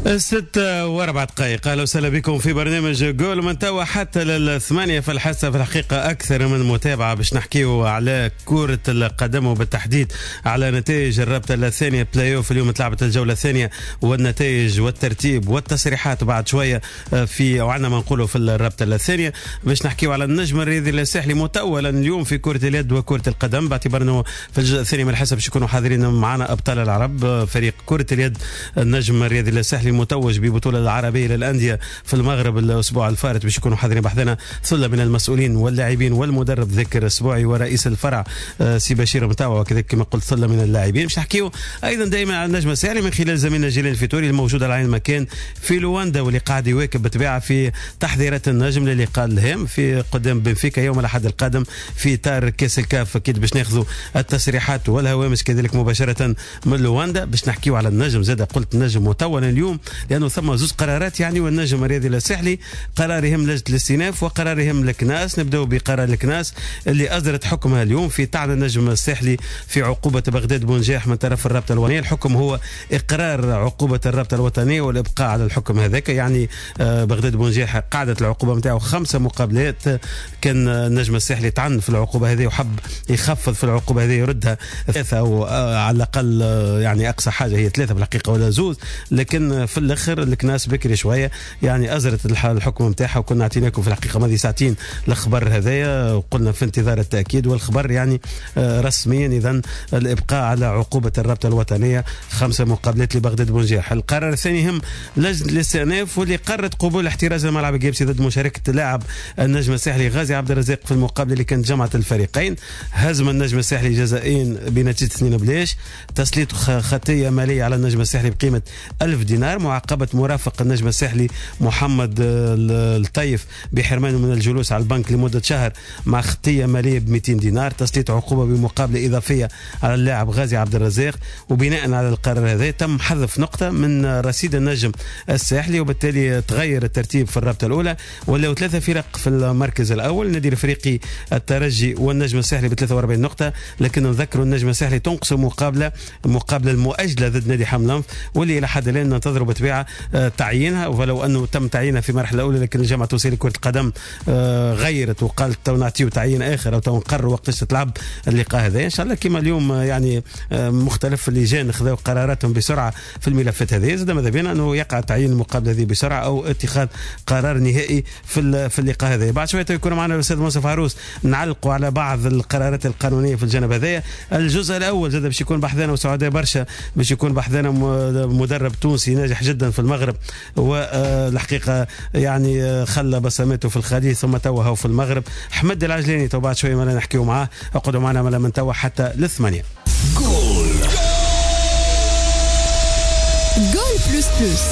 6:04. اهلا وسهلا بكم في برنامج جول من توا حتى للثمانية في الحصة. في الحقيقة أكثر من متابعة باش نحكيو على كرة القدم وبالتحديد على نتائج الرابطة الثانية بلاي اوف. اليوم تلعبت الجولة الثانية والنتائج والترتيب والتصريحات بعد شوية في وعنا ما نقولوا في الرابطة الثانية. باش نحكيو على النجم الرياضي الساحلي متولا اليوم في كرة اليد وكرة القدم، باعتبار انه في الجزء الثاني من الحصة باش يكونوا حاضرين معنا أبطال العرب. فريق كرة اليد النجم الرياضي الساحلي متوج ببطولة العربية للأندية في المغرب الأسبوع الفارط، باش يكونوا حاضرين بحثنا ثلة من المسؤولين واللاعبين والمدرب ذكر أسبوعي ورئيس الفرع سي بشير متاوى، وكذلك كما قلت ثلة من اللاعبين. باش نحكيو أيضا دائما على النجم الساحلي من خلال زميلنا جيلان الفيتوري الموجود على عين المكان في لواندا، واللي قاعد يواكب بطبيعة في تحضيرات النجم للقاء الهام في قدام بنفيكا يوم الأحد القادم في إطار كأس الكاف. أكيد باش ناخذوا التسريحات والهوامش كذلك مباشرة من لواندا. باش نحكيو على النجم زاد، قلت النجم متولا اليوم لأنه ثم زوج قرارات يعني، والنجم الرياضي الساحلي قرار يهم لجنة الاستئناف وقرار يهم الكناس. نبداو بقرار الكناس اللي أصدرت حكمها اليوم في طعن النجم الساحلي في عقوبة بغداد بونجاح من طرف الرابطة الوطنية. الحكم هو إقرار عقوبة الرابطة الوطنية والإبقاء على الحكم هذاك، يعني بغداد بونجاح قعدت العقوبة نتاعو 5 مقابلات. كان النجم الساحلي طعن في العقوبة هذه وحب يخفض في العقوبة هذه يردها 3 أو على الأقل يعني أقصى حاجة هي 3 بالحقيقة ولا زوز، لكن في الاخر الكناس بكري شويه يعني ازرت الحكم نتاعها. وكنا اعطيناكم في الحقيقه ماضي ساعتين الخبر هذايا وقلنا في انتظار التاكيد، والخبر يعني رسميا اذا الابقاء على عقوبه الرابطه الوطنيه 5 مقابلات لبغداد بونجاح. القرار الثاني هم لجنه الاستئناف واللي قررت قبول احتراز الملعب الجيبسي ضد مشاركه اللاعب النجم الساحلي غازي عبد الرزاق في المقابله اللي كانت جمعت الفريقين. هزم النجم الساحلي جزائين بنتيجه 2-0. تسليط خطيه ماليه على النجم الساحلي بقيمه 1000 دينار، معاقبة مرافق النجم الساحلي محمد الطيف بحرمانه من الجلوس على البنك لمدة شهر مع خطية مالية ب200 دينار، تسليط عقوبة بمقابلة إضافية على اللاعب غازي عبد الرزاق. وبناء على القرار هذا تم حذف نقطة من رصيد النجم الساحلي، وبالتالي تغير الترتيب في الرابطة الأولى، ولاو 3 فرق في المركز الأول، نادي الفريقي الترجي والنجم الساحلي ب43 نقطة. لكن نذكروا النجم الساحلي تنقص مقابلة المؤجلة ضد نادي حملان، واللي إلى حد الآن ننتظروا بطبيعة تعيينها، ولو أنه تم تعيينها في المرحلة الأولى، لكن الجامعة التونسية لكرة القدم غيرت وقالت تو نعطيو تعيين آخر أو تو نقرروا وقتاش تلعب اللقاء هذا. إن شاء الله كما اليوم يعني مختلف اللجان خذوا قراراتهم بسرعة في الملفات هذه، زاد ماذا بينا أنه يقع تعيين المقابلة هذه بسرعة أو اتخاذ قرار نهائي في اللقاء هذا. بعد شوية يكون معنا الأستاذ منصف عروس نعلقوا على بعض القرارات القانونية في الجانب هذا. الجزء الأول زاد باش يكون بحثنا وسعداء برشا، باش يكون بحثنا مدرب تونسي ناجح جدا في المغرب، والحقيقة يعني خلى بصماته في الخليج ثم توه في المغرب. حمد العجلاني تو بعد شوية ما نحكيو معاه، اقعدوا معنا من توا حتى ل8. جول بلوس بلوس.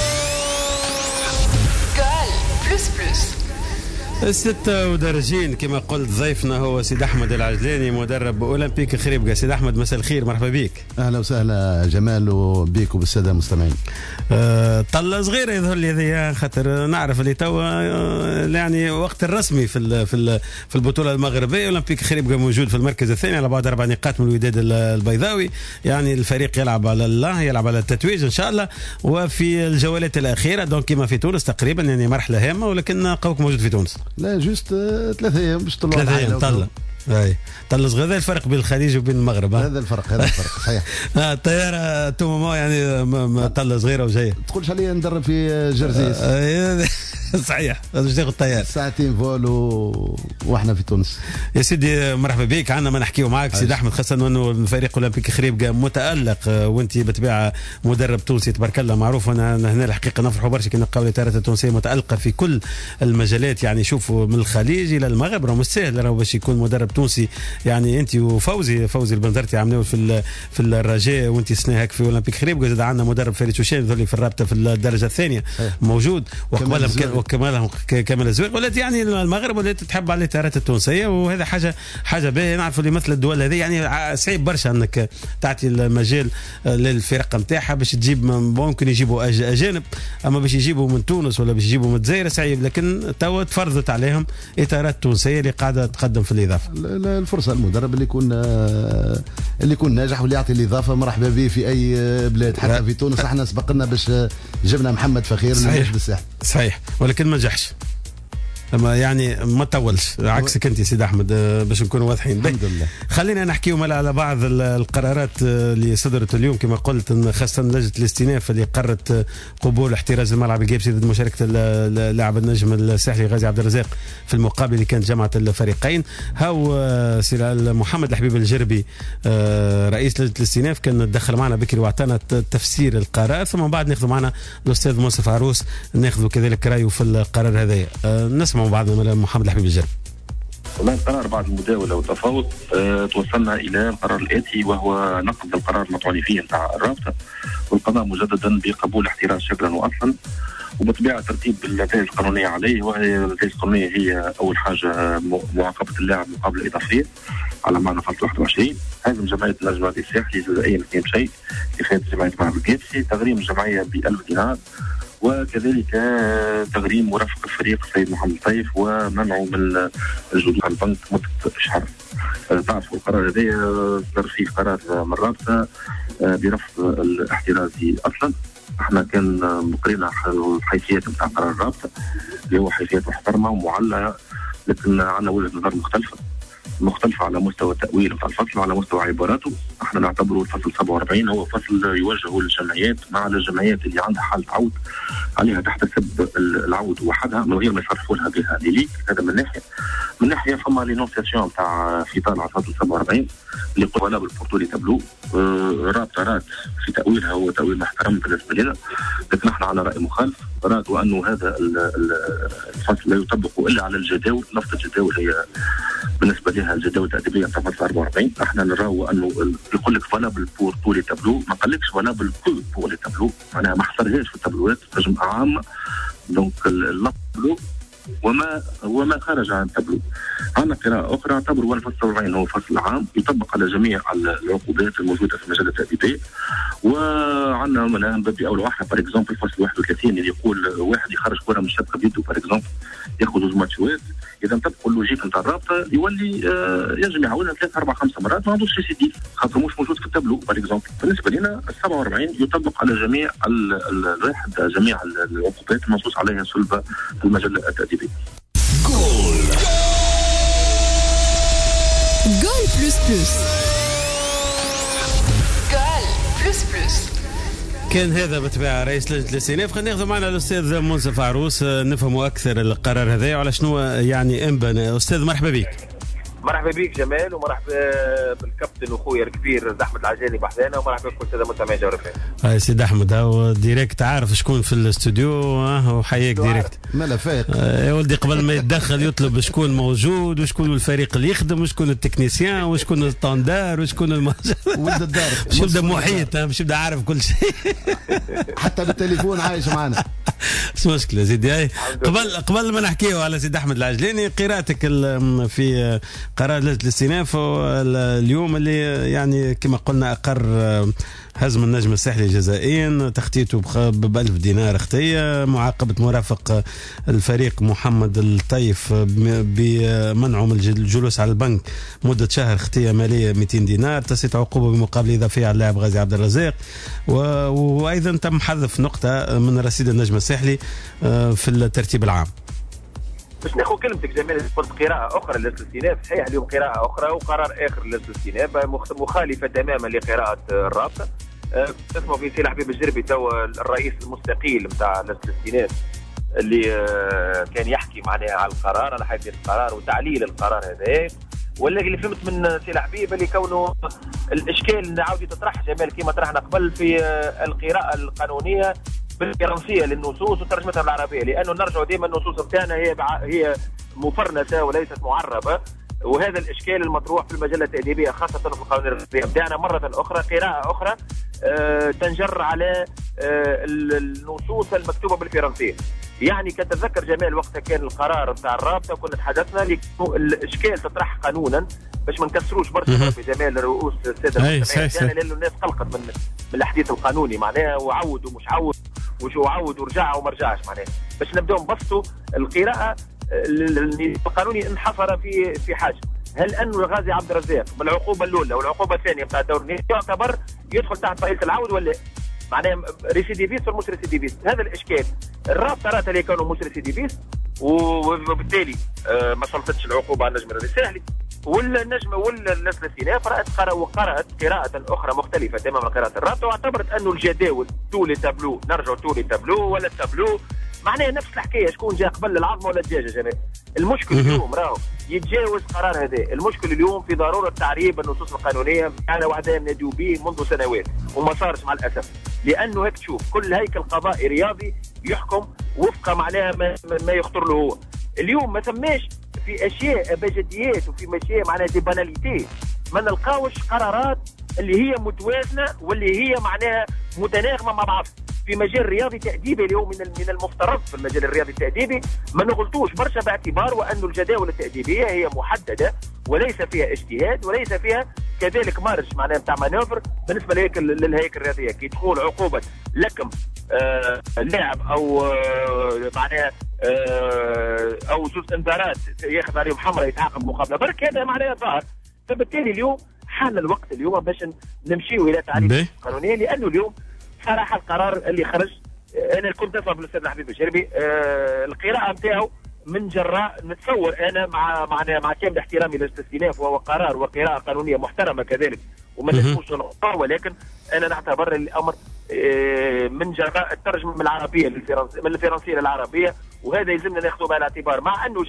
جول بلوس بلوس. 6 ودرجين كما قلت. ضيفنا هو سيد أحمد العجلاني مدرب أولمبيك خريبكا. سيد أحمد مساء الخير، مرحبا بك. أهلا وسهلا جمال وبيك وبالسادة المستمعين. طلة صغيرة يظهر لي هذه، خاطر نعرف اللي توا يعني وقت الرسمي في البطولة المغربية. أولمبيك خريبكا موجود في المركز الثاني على بعد 4 نقاط من الوداد البيضاوي، يعني الفريق يلعب على التتويج إن شاء الله. وفي الجولات الأخيرة دونك كما في تونس تقريبا، يعني مرحلة هامة، ولكن قوك موجود في تونس. لا جوست 3 أيام باش طلعوا 3 أيام طلة. اي طلع صغير. هذا الفرق بين الخليج وبين المغرب. هذا الفرق صحيح. الطياره توما يعني طلع صغيره وجايه. تقولش عليا ندرب في جرزيس. صحيح باش تاخذ الطياره ساعتين فول واحنا في تونس. يا سيدي مرحبا بك. عندنا ما نحكيو معاك سيدي احمد، خاصه انه الفريق اولمبيك خريبكا متالق، وانت بتبيع مدرب تونسي تبارك الله معروف. انا هنا الحقيقه نفرحوا برشا كي نلقاو الإطارات التونسيه متالقه في كل المجالات، يعني شوفوا من الخليج الى المغرب راه مش سهل باش يكون مدرب تونسي. يعني انت وفوزي البنزرتي عملوا في الرجاء، وانت سنه هيك في اولمبيك خريبكا. زاد عندنا مدرب فريد شوشان يظهر في الرابطه في الدرجه الثانيه موجود، وكمالهم كمال الزويق. ولات يعني المغرب ولات تحب على الإطارات التونسيه، وهذا حاجه باهيه. نعرفوا اللي مثل الدول هذه يعني صعيب برشا انك تعطي المجال للفرق نتاعها باش تجيب، ممكن يجيبوا اجانب، اما باش يجيبوا من تونس ولا باش يجيبوا من الجزائر صعيب. لكن توا تفرضت عليهم إطارات تونسيه اللي قاعده تقدم في الاضافه. الفرصه المدرب اللي يكون ناجح واللي يعطي الاضافه مرحبا به في اي بلاد حتى في تونس. احنا سبقنا باش جبنا محمد فخير صحيح بالساحل صحيح ولكن ما نجحش. اما يعني ما طولش عكسك انت سيد احمد باش نكونوا واضحين. الحمد لله. خلينا نحكيو على بعض القرارات اللي صدرت اليوم كما قلت، خاصه لجنه الاستئناف اللي قررت قبول احتراز الملعب الجيبسي ضد مشاركه اللاعب النجم الساحلي غازي عبد الرزاق في المقابله اللي كانت جمعت الفريقين. هاو سي محمد الحبيب الجربي رئيس لجنه الاستئناف كان تدخل معنا بكري واعطانا تفسير القرار، ثم بعد ناخذ معنا الاستاذ منصف عروس ناخذ كذلك رايه في القرار هذايا. نسمع بعضنا محمد الحبيب الجربي. والله القرار بعد المداولة والتفاوض توصلنا إلى القرار الآتي، وهو نقض القرار المطعون فيه نتاع الرابطة والقضاء مجددا بقبول احتراز شكلا وأصلا، وبطبيعة ترتيب النتائج القانونية عليه. وهي النتائج القانونية هي أول حاجة معاقبة اللاعب مقابلة إضافية على معنى فصل 21، هزم جمعية النجم الساحلي جزائيا 2 شيء في خدمة جمعية الملعب الجيبسي، تغريم الجمعية ب1000 دينار، وكذلك تغريم مرافق الفريق السيد محمد الطيف ومنعه من الجلوس على البنك مدة شهر. تعرفوا القرار هذا صدر فيه قرار من الرابطة برفض الاحتراز اصلا. احنا كان مقرنا الحيثيات نتاع قرار الرابطة اللي هو حيثيات محترمة ومعلقة، لكن عندنا وجهة نظر مختلفة على مستوى التأويل نتاع الفصل وعلى مستوى عباراته. احنا نعتبره الفصل 47 هو فصل يوجه للجمعيات مع الجمعيات اللي عندها حالة عود عليها تحتسب العود وحدها من غير ما يصرفوا لها بها ليك. هذا من ناحية فما لينونسياسيون تاع في طالع فصل 47 اللي قبل بالبورتولي تابلو. رابطة رات في تأويلها هو تأويل محترم بالنسبة لنا، لكن احنا على رأي مخالف. رات وأنه هذا الفصل لا يطبق إلا على الجداول. لفظ الجداول هي بالنسبة لها الجداول التأديبية تاع فصل 44. احنا نراو أنه يقول لك فالابل بور طول التابلو، ما قالكش فالابل كل بور التابلو، معناها ما حصرهاش في التابلوات تنجم عامة. دونك اللفظ وما خرج عن التابلو. عندنا قراءة أخرى اعتبروا أن فصل 47 هو فصل عام يطبق على جميع العقوبات الموجودة في المجال التأديبي. وعندنا من باب أولى واحدة بار اكزومبل فصل 31 اللي يقول واحد يخرج كرة من الشبكة بيده بار اكزومبل ياخذ 2 ماتشات. إذا نطبقوا اللوجيك نتاع الرابطة يولي ينجم يعاونها 3 4 5 مرات ما عندوش ريسيديف خاطر مش موجود في التابلو بار اكزومبل. بالنسبة لنا 47 يطبق على جميع جميع العقوبات المنصوص عليها صلبة في المجال التأديبي. جول بلوس بلوس. جول بلوس بلوس. كان هذا بتبع رئيس لجنة الاستئناف. خلينا ناخذ معنا الأستاذ منصف عروس نفهموا أكثر القرار هذا وعلى شنو يعني انبنى. أستاذ مرحبا بك. مرحبا بك جمال، ومرحبا بالكابتن وخويا الكبير احمد العجاني بحذانا، ومرحبا بكل ساده مستمعي جوهر فهم. هاي سيد احمد هاو ديريكت عارف شكون في الاستوديو وحياك ديريكت ملفات يا ولدي قبل ما يتدخل يطلب شكون موجود وشكون الفريق اللي يخدم وشكون التكنيسيان وشكون الطاندار وشكون ولد الدار باش يبدا محيط باش يبدا عارف كل شيء حتى بالتليفون عايش معنا. مش مشكله زيدي. قبل ما نحكيه على سيد احمد العجلاني، قراءتك في قرار لجنة الاستئناف اليوم اللي يعني كما قلنا أقر هزم النجم الساحلي جزائيا، تخطيته ب1000 دينار اختية، معاقبة مرافق الفريق محمد الطيف بمنعه من الجلوس على البنك مدة شهر اختية مالية 200 دينار، تسقيط عقوبة بمقابلة إضافية على اللاعب غازي عبد الرزاق، وأيضا تم حذف نقطة من رصيد النجم الساحلي في الترتيب العام. باش ناخذ كلمتك جميل، قلت قراءة أخرى للاستئناف، صحيح اليوم قراءة أخرى وقرار آخر للاستئناف مخالفة تماما لقراءة الرابطة. اسمه في سي حبيب الجربي تو الرئيس المستقيل نتاع الاستئناف اللي كان يحكي معناها على القرار، على حيثية القرار وتعليل القرار هذا. ولا اللي فهمت من سي حبيب اللي كونه الإشكال نعاود تطرح جمال كما طرحنا قبل في القراءة القانونية بالفرنسية للنصوص وترجمتها بالعربية، لأنه نرجع دائما النصوص بتاعنا هي مفرنسة وليست معربة، وهذا الإشكال المطروح في المجلة التأديبية خاصة في القانون الرسمي. بدأنا مرة أخرى قراءة أخرى تنجر على النصوص المكتوبة بالفرنسية. يعني كتذكر جمال وقتها كان القرار بتاع الرابطة كنا تحدثنا الإشكال تطرح قانونا باش ما نكسروش برشا في جمال رؤوس السادة المستمعين، يعني لأنه الناس قلقت من الحديث القانوني معناها وعود ومش عود وشو عود ورجع وما رجعش معناها. باش نبداو نبسطوا القراءة القانوني انحصر في حاجة هل انه الغازي عبد الرزاق بالعقوبه الاولى والعقوبه الثانيه بتاع الدور يعتبر يدخل تحت طائله العود ولا معناها ريسيديفيست ولا مش ريسيديفيست؟ هذا الاشكال. الرابطه رات اللي كانوا مش ريسيديفيست وبالتالي ما سلطتش العقوبه على النجم الساحلي، والنجم والناس الاستئناف وقرأت قراءة أخرى مختلفة تماما قراءة الرابطة، واعتبرت أنه الجداول تولي تابلو نرجعوا تولي تابلو ولا التابلو معناها نفس الحكاية. شكون جاء قبل العظمة ولا الدجاجة جماعة؟ المشكل اليوم راهو يتجاوز قرار هذا. المشكل اليوم في ضرورة تعريب النصوص القانونية على وعدها ندعو به منذ سنوات وما صارش مع الأسف، لأنه هيك تشوف كل هيكل قضائي رياضي يحكم وفق معناها ما يخطر له هو. اليوم ما ثماش في اشياء ابجديات وفي اشياء معناها دي باناليتي، ما نلقاوش قرارات اللي هي متوازنه واللي هي معناها متناغمه مع بعض. في مجال رياضي تأديبي اليوم من المفترض في المجال الرياضي التأديبي ما نغلطوش برشا، باعتبار وأن الجداول التأديبية هي محددة وليس فيها اجتهاد وليس فيها كذلك مارج معناها بتاع مانوفر بالنسبة للهيكل الرياضية. كي تقول عقوبة لكم لاعب أو معناها أو زوج انذارات ياخذ عليهم حمراء يتعاقب مقابلة برك، هذا معناها ظاهر. فبالتالي اليوم حان الوقت اليوم باش نمشيو إلى تعريف قانونية، لأنه اليوم صراحة القرار اللي خرج أنا كنت أفهم بالأستاذ حبيب الشربي القراءة نتاعو من جراء نتصور أنا مع كامل احترامي للاستئناف، وهو قرار وقراءة قانونية محترمة كذلك وما نسموش نقطة، ولكن أنا نعتبر الأمر من جراء الترجمة من العربية من الفرنسية للعربية، وهذا يلزمنا ناخذه بعين الاعتبار. مع أنه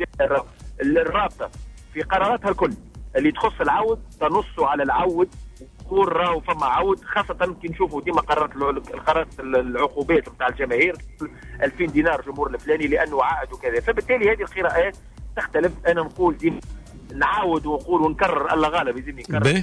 الرابطة في قراراتها الكل اللي تخص العود تنص على العود تقول راهو فما عود، خاصة كي نشوفوا ديما قرارات العقوبات نتاع الجماهير 2000 دينار جمهور الفلاني لأنه عائد وكذا. فبالتالي هذه القراءات تختلف. أنا نقول ديما نعاود ونقول ونكرر الله غالب يلزم نكرر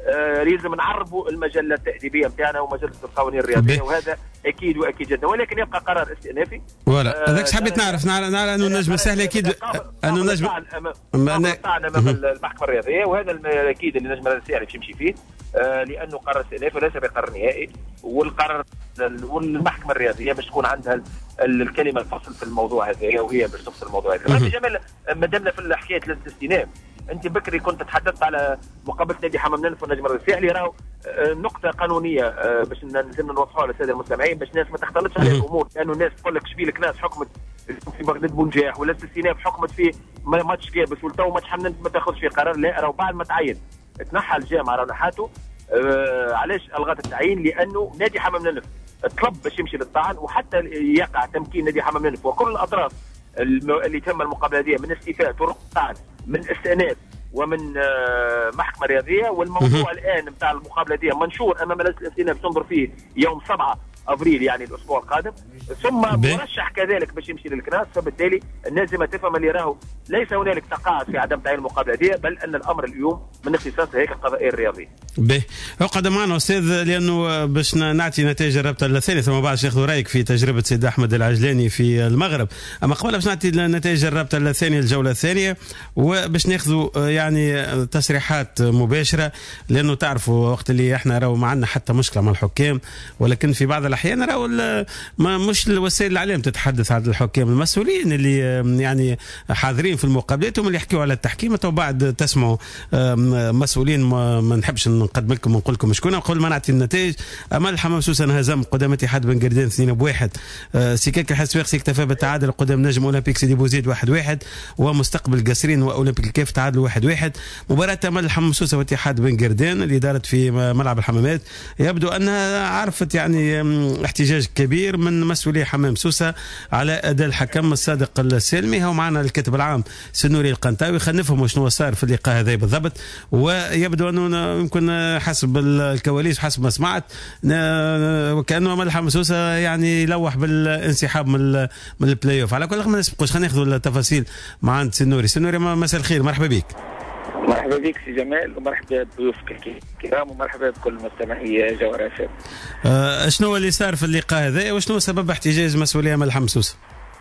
لازم نعربوا المجله التأديبيه نتاعنا ومجله القوانين الرياضيه، وهذا اكيد واكيد جدا، ولكن يبقى قرار استئنافي. ولا هذاك حبيت نعرف انه النجم السهل اكيد انه النجم امام المحكمه الرياضيه، وهذا اكيد اللي النجم السهل باش يمشي فيه لانه قرار استئنافي وليس بقرار نهائي، والقرار والمحكمه الرياضيه باش تكون عندها الكلمه الفصل في الموضوع هذا، وهي باش تفصل الموضوع هذا. جمال ما دامنا في حكايه الاستئناف، انت بكري كنت تحدثت على مقابله نادي حمام ننف والنجم الساحلي، راهو نقطه قانونيه باش لازم نوضحوها للساده المستمعين باش الناس ما تختلطش على الامور، لانه الناس تقول لك شبيلك ناس حكمت في بغداد بونجاح ولا الاستئناف حكمت في ماتش كابس والتو ماتش حمام ننف ما تاخذش فيه قرار. لا، راهو بعد ما تعين تنحى الجامعه راهو نحاته. علاش الغت التعيين؟ لانه نادي حمام ننف طلب باش يمشي للطعن، وحتى يقع تمكين نادي حمام ننف وكل الاطراف اللي تم المقابله هذه من استيفاء طرق الطعن من استئناف ومن محكمه رياضيه، والموضوع الان نتاع المقابله دي منشور امام مجلس الاستئناف تنظر فيه يوم 7 ابريل يعني الاسبوع القادم، ثم مرشح كذلك باش يمشي للكناس. فبالتالي الناس لازم تفهم اللي راهو ليس هنالك تقاعس في عدم تعيين المقابله دي، بل ان الامر اليوم من اختصاص هيك القضائيه الرياضيه. به اقعد معنا استاذ، لانه باش نعطي نتائج الرابطه الثانيه ثم بعد ناخذ رايك في تجربه سيد احمد العجلاني في المغرب. اما قبل باش نعطي نتائج الرابطه الثانيه الجوله الثانيه، وباش ناخذوا يعني تصريحات مباشره، لانه تعرفوا وقت اللي احنا راهو ما عندنا حتى مشكله مع الحكام، ولكن في بعض الاحيان راهو مش الوسائل الاعلام تتحدث عن الحكام، المسؤولين اللي يعني حاضرين في المقابلات هم اللي يحكيوا على التحكيم. تو بعد تسمعوا مسؤولين ما نحبش نقدم لكم ونقول لكم شكون. قبل ما نعطي النتائج، امل حمام سوسه انهزم قدام اتحاد بن قردان 2-1. سيكاك الحسواقسي اكتفى بالتعادل قدام نجم اولمبيك سيدي بوزيد 1-1، ومستقبل قصرين واولمبيك الكاف تعادلوا 1-1. مباراه امل حمام سوسه واتحاد بن قردان اللي دارت في ملعب الحمامات يبدو انها عرفت يعني احتجاج كبير من مسؤولي حمام سوسه على اداء الحكم الصادق السالمي. هو معنا الكاتب العام سنوري القنطاوي، خلينا نفهموا شنو صار في اللقاء هذا بالضبط. ويبدو انه يمكن حسب الكواليس وحسب ما سمعت وكانه امل حمام سوسه يعني يلوح بالانسحاب من البلاي اوف. على كل ما نسبقوش خلينا ناخذوا التفاصيل مع عند سنوري. مساء الخير، مرحبا بك. مرحبا بك سي جمال، ومرحبا بضيوفك الكرام، ومرحبا بكل مستمعي جوهر FM. شنو اللي صار في اللقاء هذا وشنو سبب احتجاج مسؤولي امل حمام سوسه؟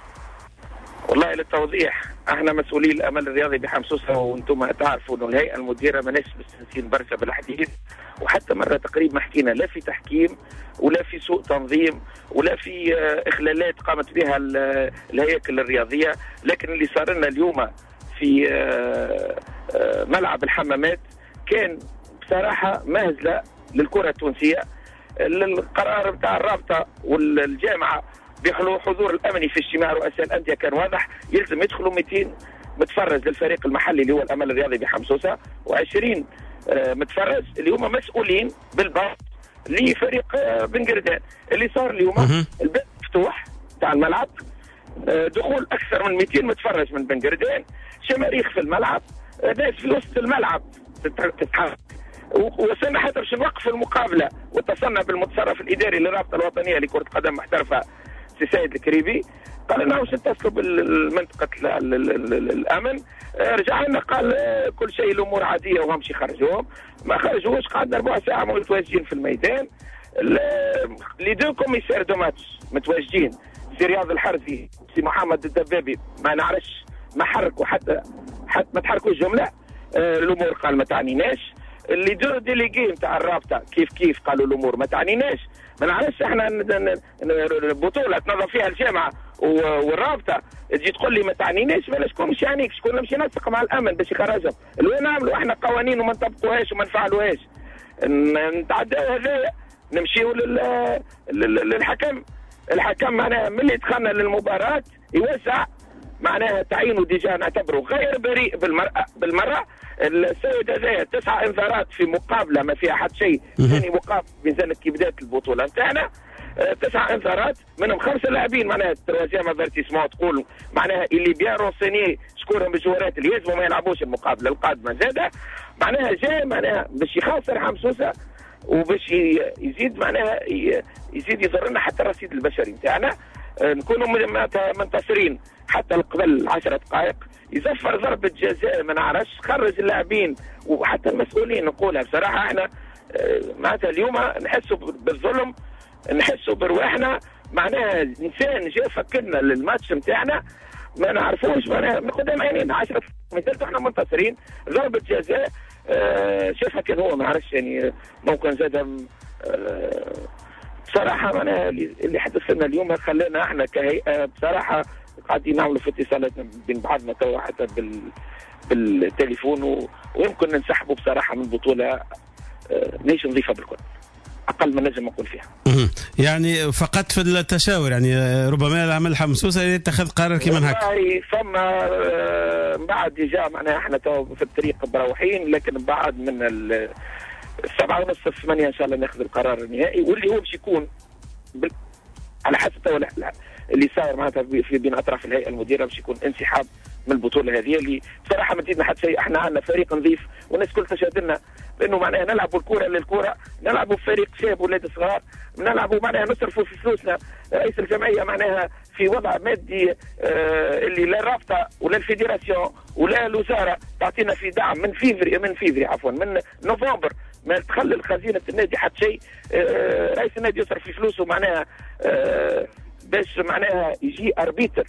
والله للتوضيح، احنا مسؤولي الامل الرياضي بحمصوسه، وانتم تعرفوا انه الهيئه المديره ماناش مستنسين برشا بالحديث، وحتى مره تقريبا ما حكينا لا في تحكيم ولا في سوء تنظيم ولا في اخلالات قامت بها الهياكل الرياضيه. لكن اللي صار لنا اليوم في ملعب الحمامات كان بصراحه مهزله للكره التونسيه. القرار بتاع الرابطه والجامعه بحضور الامني في اجتماع رؤساء الانديه كان واضح، يلزم يدخلوا 200 متفرج للفريق المحلي اللي هو الامل الرياضي بحمصوسه، و20 متفرج اللي هم مسؤولين بالباص لفريق بن قردان. اللي صار اليوم الباب مفتوح تاع الملعب، دخول اكثر من 200 متفرج من بن قردان، شماريخ في الملعب، ناس في وسط الملعب تتحرك. وصلنا حتى باش نوقف المقابله واتصلنا بالمتصرف الاداري للرابطه الوطنيه لكره القدم محترفه سي سيد الكريبي، قال لنا واش نتصلوا بالمنطقه الامن. رجع لنا قال كل شيء الامور عاديه وهمشي خرجوهم. ما خرجوش، قعدنا ربع ساعه متواجدين في الميدان. لي دو كوميسير دو ماتش متواجدين، سي رياض الحرزي سي محمد الدبابي، ما نعرفش ما حركوا حتى ما تحركوش جمله. الامور قال ما تعنيناش. اللي دو ديليغي نتاع الرابطه كيف قالوا الامور ما تعنيناش. ما نعرفش احنا بطوله تنظم فيها الجامعه والرابطه تجي تقول لي ما تعنيناش، ولا شكون مش يعنيك؟ شكون نمشي ننسق مع الامن باش يخرجهم؟ وين نعملوا احنا قوانين وما نطبقوهاش وما نفعلوهاش؟ نتعداو هذا نمشيو للحكم. الحكم معناها ملي دخلنا للمباراه يوسع معناها تعيينه ديجا نعتبره غير بريء بالمره. السيد هذايا 9 انذارات في مقابله ما فيها حد شيء، ثاني مقابله بذلك كي بدات البطوله نتاعنا 9 انذارات، منهم 5 لاعبين معناها التروازيام افيرتيسمون تقول معناها اللي بيان رونسيني شكورهم بالجوارات اللي يلزموا ما يلعبوش المقابله القادمه زاده، معناها جاي معناها باش يخسر حمصوسه وباش يزيد معناها يزيد يضر لنا حتى الرصيد البشري نتاعنا. نكونوا منتصرين حتى قبل 10 دقائق، يزفر ضربة جزاء ما نعرفش، خرج اللاعبين وحتى المسؤولين. نقولها بصراحة احنا معناتها اليوم نحسوا بالظلم، نحسوا برواحنا. معناها انسان جاء فكرنا للماتش نتاعنا ما نعرفوش معناها من قدام عينينا 10 مثال احنا منتصرين، ضربة جزاء شافها كان هو ما نعرفش يعني ممكن زاد بصراحة معناها اللي حدث لنا اليوم خلانا احنا كهيئة بصراحة قاعدين نعملوا في اتصالات بين بعضنا توا حتى بالتليفون ويمكن ننسحبوا بصراحة من بطولة ليش نضيفها بالكل، أقل ما نجم نقول فيها. يعني فقط في التشاور، يعني ربما العمل حمصوسة يتخذ قرار كيما هكا. والله ثم بعد جاء معناها احنا توا في الطريق مروحين، لكن بعد من 7:30 8 ان شاء الله ناخذ القرار النهائي، واللي هو باش يكون على حسب توا اللي صاير معناتها في بين اطراف الهيئه المديره باش يكون انسحاب من البطوله هذه اللي بصراحه ما تزيدنا حتى شيء. احنا عندنا فريق نظيف والناس كل تشهد لنا بانه معناها نلعبوا الكره للكره، نلعبوا فريق شاب ولاد صغار، نلعبوا معناها نصرفوا في فلوسنا. رئيس الجمعيه معناها في وضع مادي اللي لا الرابطه ولا الفيدراسيون ولا الوزاره تعطينا في دعم من فيفري عفوا من نوفمبر ما تخلل خزينه النادي حتى شيء. رئيس النادي يصرف في فلوسه معناها باش معناها يجي اربيتر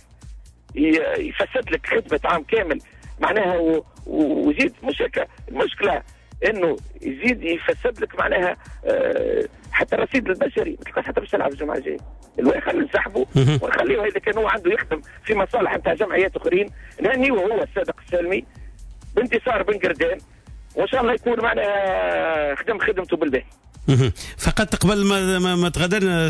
يفسد لك خدمه عام كامل معناها ويزيد المشكله انه يزيد يفسد لك معناها حتى الرصيد البشري ما تلقاش حتى باش تلعب الجمعه الجايه. الواحد خلينا نسحبه ونخليه اذا كان هو عنده يخدم في مصالح نتاع جمعيات اخرين نهنيوه هو الصادق السلمي بانتصار بن قردان، وان شاء الله يكون معناها خدمته بالباهي. فقط قبل ما تغادرنا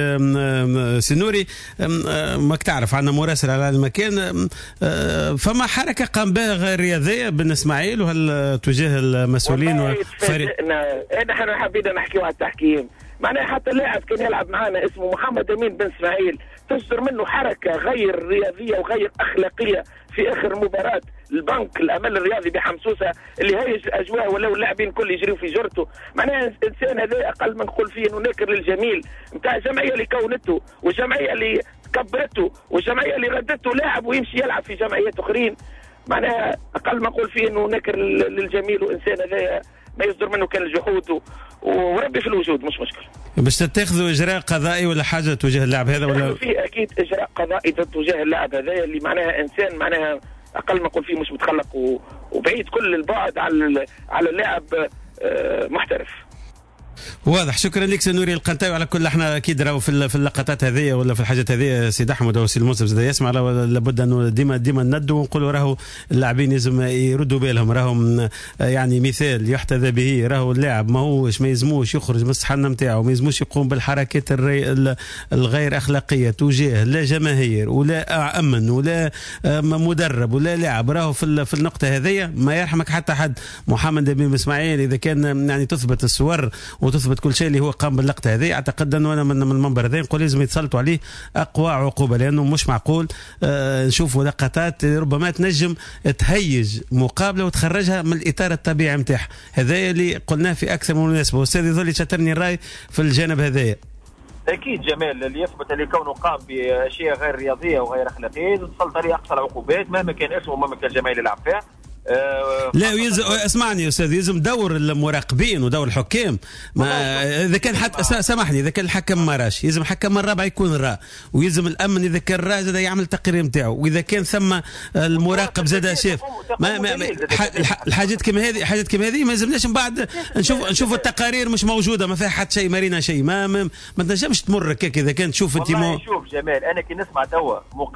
سي نوري، ماك تعرف عندنا مراسل على المكان، فما حركه قام بها غير رياضيه بن اسماعيل وهل تجاه المسؤولين وفريق؟ احنا حبينا نحكيو على التحكيم، معناها حتى اللاعب كان يلعب معنا اسمه محمد امين بن اسماعيل تصدر منه حركه غير رياضيه وغير اخلاقيه في اخر مباراه البنك الامل الرياضي بحمصوسه اللي هيج الاجواء ولاو اللاعبين الكل يجريوا في جرته. معناها الانسان هذا اقل ما نقول فيه انه ناكر للجميل نتاع الجمعيه اللي كونته والجمعيه اللي كبرته والجمعيه اللي ردته لاعب ويمشي يلعب في جمعيات اخرين. معناها اقل ما نقول فيه انه ناكر للجميل، وانسان هذا ما يصدر منه كان الجحود وربي في الوجود مش مشكل. باش تتخذوا اجراء قضائي ولا حاجه تجاه اللاعب هذا ولا في اكيد اجراء قضائي تجاه اللاعب هذا اللي معناها انسان معناها اقل ما نقول فيه مش متخلق وبعيد كل البعد على اللاعب محترف. واضح. شكرا لك سنوري القنتاوي. على كل احنا اكيد راهو في اللقطات هذه ولا في الحاجات هذه سيد احمد او سي المنصف زاد يسمع لابد انه ديما ندوا ونقولوا راهو اللاعبين لازم يردوا بالهم، راهم يعني مثال يحتذى به. راهو اللاعب ما يلزموش يخرج من الصحن نتاعو، ما يلزموش يقوم بالحركات الغير اخلاقيه تجاه لا جماهير ولا امن ولا مدرب ولا لاعب. راهو في النقطه هذه ما يرحمك حتى حد. محمد بن اسماعيل اذا كان يعني تثبت الصور وتثبت كل شيء اللي هو قام باللقطه هذه، اعتقد انه انا من المنبر هذا نقول لازم يتسلطوا عليه اقوى عقوبه، لانه مش معقول نشوفوا لقطات ربما تنجم تهيج مقابله وتخرجها من الاطار الطبيعي نتاعها. هذا اللي قلناه في اكثر من مناسبه. استاذ يظل شترني الراي في الجانب هذايا. اكيد جمال اللي يثبت اللي كونه قام باشياء غير رياضيه وغير اخلاقيه تسلط عليه اقصى العقوبات مهما كان اسمه ومهما كان الجماهير اللي يلعب فيها. لا اسمعني يا استاذ، يلزم دور المراقبين ودور الحكام. اذا كان حتى سامحني اذا كان الحكم ما راش يلزم الحكم الرابع يكون راه، ويلزم الامن اذا كان راه زاد يعمل التقرير نتاعو، واذا كان ثم المراقب زاد شاف الحاجات كما هذه ما يلزمناش من بعد نشوف التقارير مش موجوده ما فيها حتى شيء مارينا شيء ما تنجمش تمر هكاك. اذا كان تشوف انت شوف جمال انا كي نسمع توا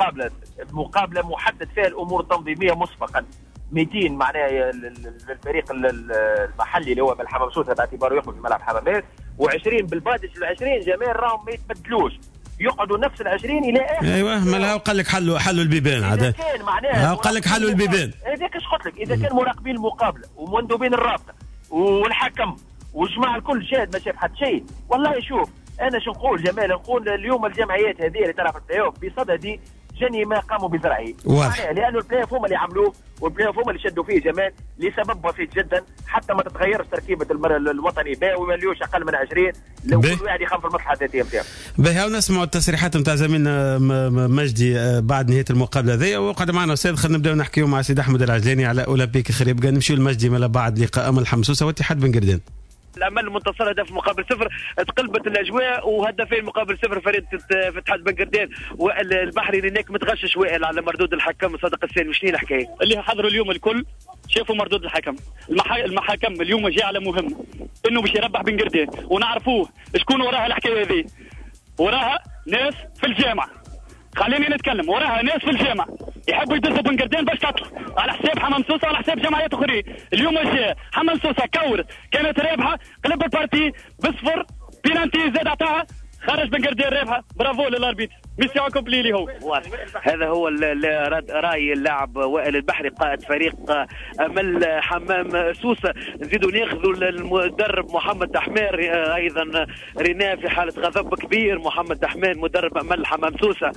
مقابله محدد فيها الامور التنظيميه مسبقا 200 معناها الفريق المحلي اللي هو بالحمام سوسه باعتباره يخرج في ملعب حمامات و20 بالبادج ال20 جماهير راهم ما يتبدلوش يقعدوا نفس ال20 الى اخر. ايوه ما هو قال لك حلوا البيبان هذا قال لك حلوا البيبان. هذاك اش قلت لك اذا كان مراقبين المقابله ومندوبين الرابطه والحكم والجماعه الكل شاهد ما شاف حتى شيء. والله شوف انا شو نقول جمال، نقول اليوم الجمعيات هذه اللي تلعب في البلاي اوف بصدد جني ما قاموا بزرعه، لانه البلاي اوف هم اللي عملوه والبلاي اوف هم اللي شدوا فيه جمال لسبب بسيط جدا، حتى ما تتغيرش تركيبه الوطني باهي وما يوليوش اقل من 20 لو كل واحد يخاف المصلحه الذاتيه نتاعو. باهي ونسمعوا التصريحات نتاع زميلنا مجدي بعد نهايه المقابله هذه. وقعد معنا استاذ خلينا نبداو نحكيو مع سيد احمد العجلاني على اولمبيك خريبكا. نمشيو لمجدي ما بعد لقاء امل حمصوسه واتحاد بن قردان. الامل المنتصر هدف مقابل 0 تقلبت الاجواء وهدفين مقابل 0 فريق في اتحاد بن قردان. وائل البحري هناك متغشش وائل على مردود الحكم صدق السالم. شنو الحكايه اللي حضروا اليوم الكل شافوا مردود الحكم؟ المحكم اليوم جاء على مهمه انه باش يربح بن قردان ونعرفوه شكون وراها الحكايه هذه. وراها ناس في الجامعه، خليني نتكلم، وراها ناس في الجامعه يحبوا يدزوا بن قردان باش تطلع على حساب حمام سوسه وعلى حساب جمعيات اخرين. اليوم جاء حمام سوسه كورت كانت رابحه قلب البارتي بصفر بينانتي زاد عطاها خرج بن قردان رابحه. برافو للاربيت ميسيون كومبلي هو. هذا هو راي اللاعب وائل البحري قائد فريق امل حمام سوسه. نزيدوا ناخذوا المدرب محمد دحمير ايضا رينا في حاله غضب كبير. محمد دحمير مدرب امل حمام سوسه.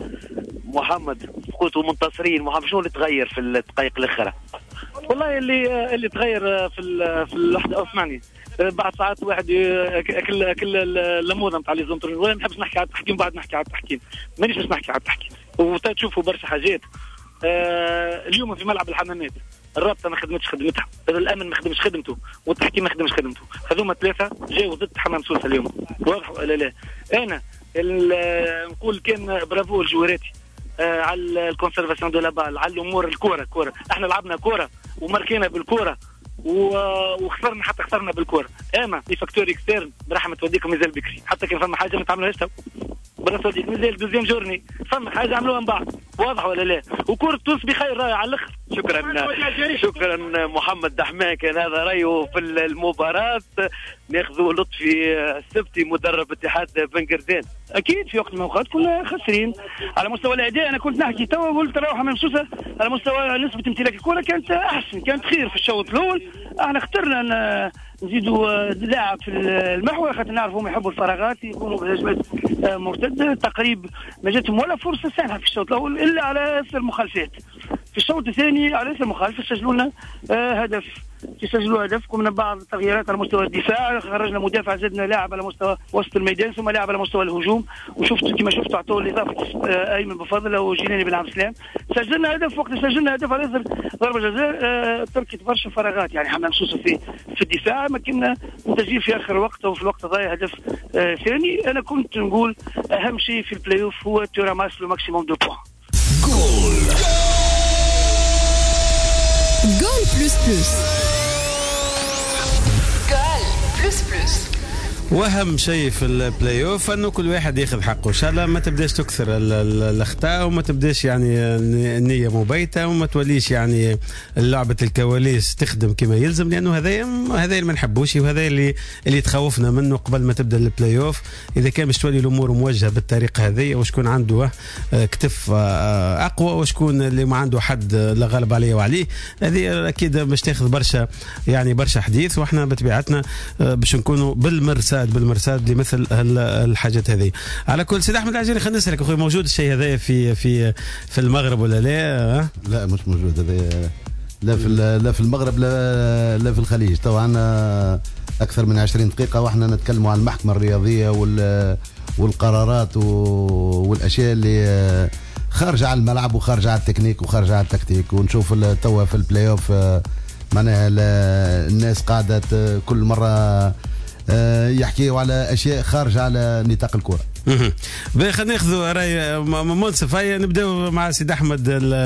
محمد قلتوا منتصرين، محمد شنو اللي تغير في الدقائق الاخيره؟ والله اللي تغير في اللحظه اسمعني بعد ساعات واحد اكل اللموضه نتاع لي زونتر. ولا ما نحبش نحكي على التحكيم بعد نحكي على التحكيم، مانيش باش نحكي على التحكيم. وتشوفوا برشا حاجات اليوم في ملعب الحمامات الرابطه ما خدمتش خدمتها، الامن ما خدمش خدمته، والتحكيم ما خدمش خدمته. هذوما ثلاثه جاوا ضد حمام سوسه اليوم. واضح ولا لا؟ انا نقول كان برافو الجواراتي على الكونسيرفاسيون دو لابال، على الامور الكوره. احنا لعبنا كوره وماركينا بالكوره وخسرنا، حتى خسرنا بالكوره. اما في فاكتور اكسترن برحمه توديكم مازال بكري، حتى كان فما حاجه ما تعملوهاش تو برا توديك مازال دوزيام جورني فما حاجه عملوها من بعد. واضح ولا لا؟ وكره تونس بخير راي على الاخر. شكرا محمد دحمان، كان هذا رايه في المباراه. ناخذوا لطفي السبتي مدرب اتحاد بن قردان. اكيد في وقت من الاوقات كنا خاسرين على مستوى الاداء. انا كنت نحكي توا قلت راهو حمام سوسه على مستوى نسبه امتلاك الكره كانت احسن، كانت خير في الشوط الاول. احنا اخترنا نزيدوا لاعب في المحور خاطر نعرفوا هم يحبوا الفراغات يقوموا بهجمات مرتده. تقريب ما جاتهم ولا فرصه سهله في الشوط الاول الا على اثر المخالفات. في الشوط الثاني على اثر المخالفه سجلوا لنا هدف، يسجلوا هدف. قمنا بعض التغييرات على مستوى الدفاع، خرجنا مدافع زدنا لاعب على مستوى وسط الميدان ثم لاعب على مستوى الهجوم. وشفت كما شفتوا عطوا الاضافه ايمن بفضل او جيلاني بن عبد السلام. سجلنا هدف، وقت سجلنا هدف على اثر ضربه جزاء تركت برشا فراغات يعني حمام سوسه في الدفاع. ما كنا تسجيل في اخر وقت او في الوقت الضايع هدف ثاني. انا كنت نقول اهم شيء في البلاي اوف هو توراماس لو ماكسيموم دو بوان. جول بلس بلس. جول بلس بلس. واهم شيء في البلاي اوف انه كل واحد ياخذ حقه ان شاء الله، ما تبداش تكثر الاخطاء وما تبداش يعني النيه مبيته وما توليش يعني لعبه الكواليس تخدم كما يلزم، لانه هذا اللي ما نحبوش وهذا اللي تخوفنا منه قبل ما تبدا البلاي اوف. اذا كان مش تولي الامور موجهه بالطريقه هذه وشكون عنده كتف اقوى وشكون اللي ما عنده حد لا غالب عليه وعليه، هذه اكيد باش تاخذ برشا حديث، واحنا بطبيعتنا باش نكونوا بالمرصاد لمثل الحاجات هذه. على كل سيد احمد العجيني خلينا نسالك اخوي، موجود الشيء هذا في المغرب ولا لا؟ لا مش موجود هذا، لا في المغرب لا في الخليج. طبعا اكثر من 20 دقيقه واحنا نتكلموا عن المحكمه الرياضيه والقرارات والاشياء اللي خارجه على الملعب وخارجه على التكنيك وخارجه على التكتيك، ونشوف توا في البلاي اوف معناها الناس قاعده كل مره يحكيوا على اشياء خارجه على نطاق الكره. خلينا ناخذوا راي منصف. هيا نبداو مع سيد احمد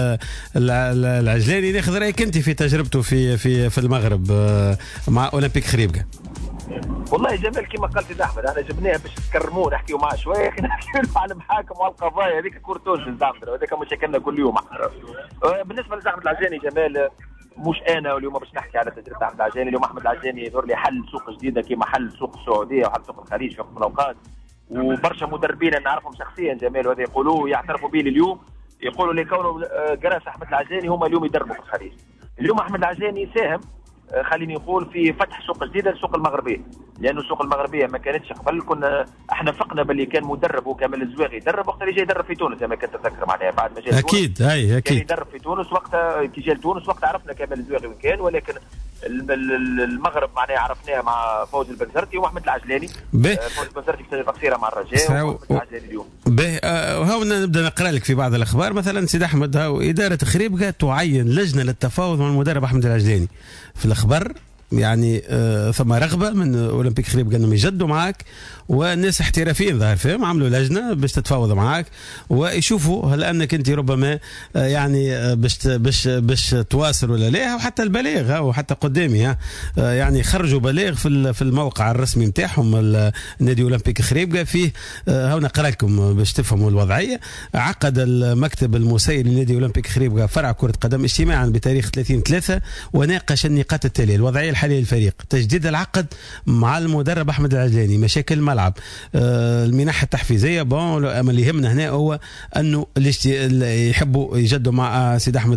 العجلاني، ناخذ رايك انت في تجربته في المغرب مع اولمبيك خريبكا. والله جمال كما قال سيد احمد، احنا جبناه باش نكرموه نحكيو معاه شويه، نحكيو على المحاكم والقضايا هذيك كورتوج زعما هذاك مشاكلنا كل يوم. بالنسبه لأحمد العجلاني جمال، مش انا واليوم باش نحكي على تجربه احمد العجلاني. اليوم احمد العجلاني يظهر لي حل سوق جديده كما حل سوق السعوديه وحل سوق الخليج في وقت من الاوقات، وبرشا مدربين نعرفهم شخصيا جمال وهذا يقولوا يعترفوا به اليوم، يقولوا لي كونوا جراس احمد العجلاني هم اليوم يدربوا في الخليج. اليوم احمد العجلاني ساهم خليني نقول في فتح سوق جديده للسوق المغربيه، لانه السوق المغربيه ما كانتش قبل، كنا احنا فقنا باللي كان مدرب وكامل الزواغي يدرب وقت اللي جاي يدرب في تونس زي ما كنت تذكر معناها بعد ما جاء اكيد اكيد كان يدرب في تونس وقتها كي جاء لتونس وقت عرفنا كامل الزواغي وين كان، ولكن المغرب معناها عرفناها مع فوز البنزرتي واحمد العجلاني. فوز البنزرتي في تجربه قصيره مع الرجاء واحمد العجلاني اليوم. هاو نبدا نقرا لك في بعض الاخبار. مثلا سيد احمد، هاو اداره خريبكا تعين لجنه للتفاوض مع المدرب احمد العجلاني. في الاخبار يعني ثم رغبه من اولمبيك خريبكا انهم يجدوا معك، والناس احترافيين ظاهر فيهم عملوا لجنه باش تتفاوض معك ويشوفوا هل انك انت ربما يعني باش تواصل ولا لا، وحتى البلاغ وحتى قدامي يعني خرجوا بلاغ في الموقع الرسمي نتاعهم النادي اولمبيك خريبكا فيه هاو نقرا لكم باش تفهموا الوضعيه. عقد المكتب المسير لنادي اولمبيك خريبكا فرع كره قدم اجتماعا بتاريخ 30/3 وناقش النقاط التاليه: الوضعيه الحاليه للفريق، تجديد العقد مع المدرب احمد العجلاني، مشاكل الملعب، المنح التحفيزيه. اما اللي يهمنا هنا هو انه اللي يحبوا يجدوا مع سيد احمد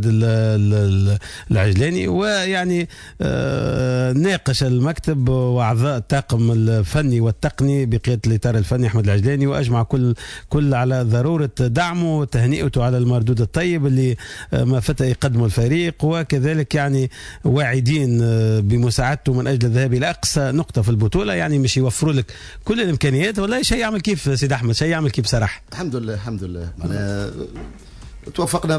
العجلاني. ويعني ناقش المكتب واعضاء الطاقم الفني والتقني بقياده الاطار الفني احمد العجلاني، واجمع كل على ضروره دعمه وتهنئته على المردود الطيب اللي ما فتى يقدمه الفريق، وكذلك يعني واعدين بمساعدته من اجل الذهاب الى اقصى نقطه في البطوله. يعني مش يوفروا لك كل الامكانيات. والله شيء يعمل كيف سيد احمد، شيء يعمل كيف صراحه. الحمد لله معناها توفقنا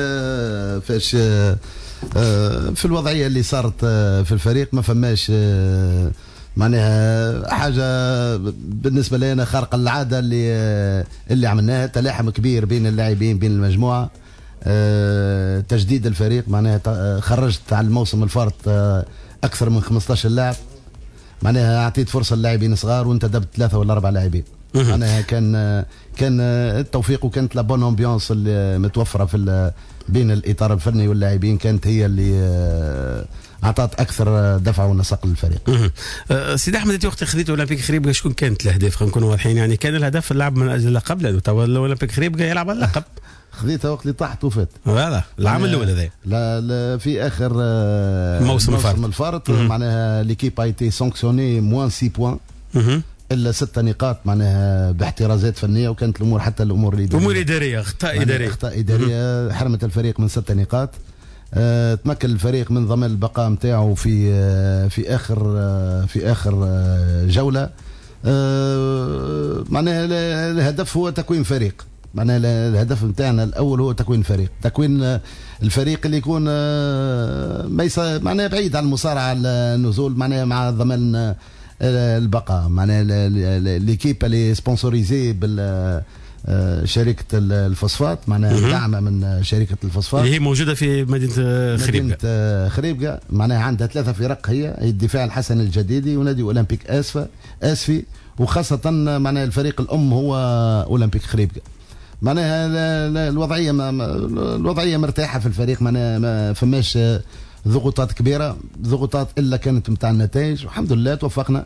في الوضعيه اللي صارت في الفريق. ما فماش معناها حاجه بالنسبه لنا خارقه العاده اللي عملناها. تلاحم كبير بين اللاعبين بين المجموعه، تجديد الفريق معناها خرجت على الموسم الفارط اكثر من 15 لاعب، معناها اعطيت فرصه للاعبين صغار وانتدبت 3 ولا 4 لاعبين. معناها كان التوفيق وكانت لا بون امبيونس اللي متوفره في بين الاطار الفني واللاعبين، كانت هي اللي اعطت اكثر دفع ونسق للفريق. سيد احمد، انت وقت خذيت اولمبيك خريبكا شكون كانت الاهداف؟ خلينا نكونوا واضحين. يعني كان الهدف اللعب من اجل اللقب، لانه توا اولمبيك خريبكا يلعب على اللقب. خذيتها وقت اللي طاحت وفات. هذا العام الاول هذا. لا في اخر الموسم الفارط معناها ليكيب ايتي سانكسيوني موان 6 بوان الا 6 نقاط معناها باحترازات فنيه، وكانت الامور حتى الامور الاداريه اخطاء اداريه حرمت الفريق من 6 نقاط. تمكن الفريق من ضمان البقاء نتاعو في اخر جوله. معناها الهدف هو تكوين فريق. معناها الهدف نتاعنا الاول هو تكوين فريق، تكوين الفريق اللي يكون معناها بعيد عن المصارعه على النزول، معناها مع ضمان البقاء. معناها ليكيب اللي سبونسوريزي شركه الفوسفات، معناها دعمه من شركه الفوسفات اللي هي موجوده في مدينه خريبكه. مدينه خريبكه معناها عندها 3 فرق، هي الدفاع الحسن الجديدي ونادي اولمبيك اسفي، وخاصه معناها الفريق الام هو اولمبيك خريبكه. معناها الوضعيه مرتاحه في الفريق، معناها ما فماش ضغوطات كبيره، ضغوطات الا كانت نتاع النتائج، والحمد لله توفقنا.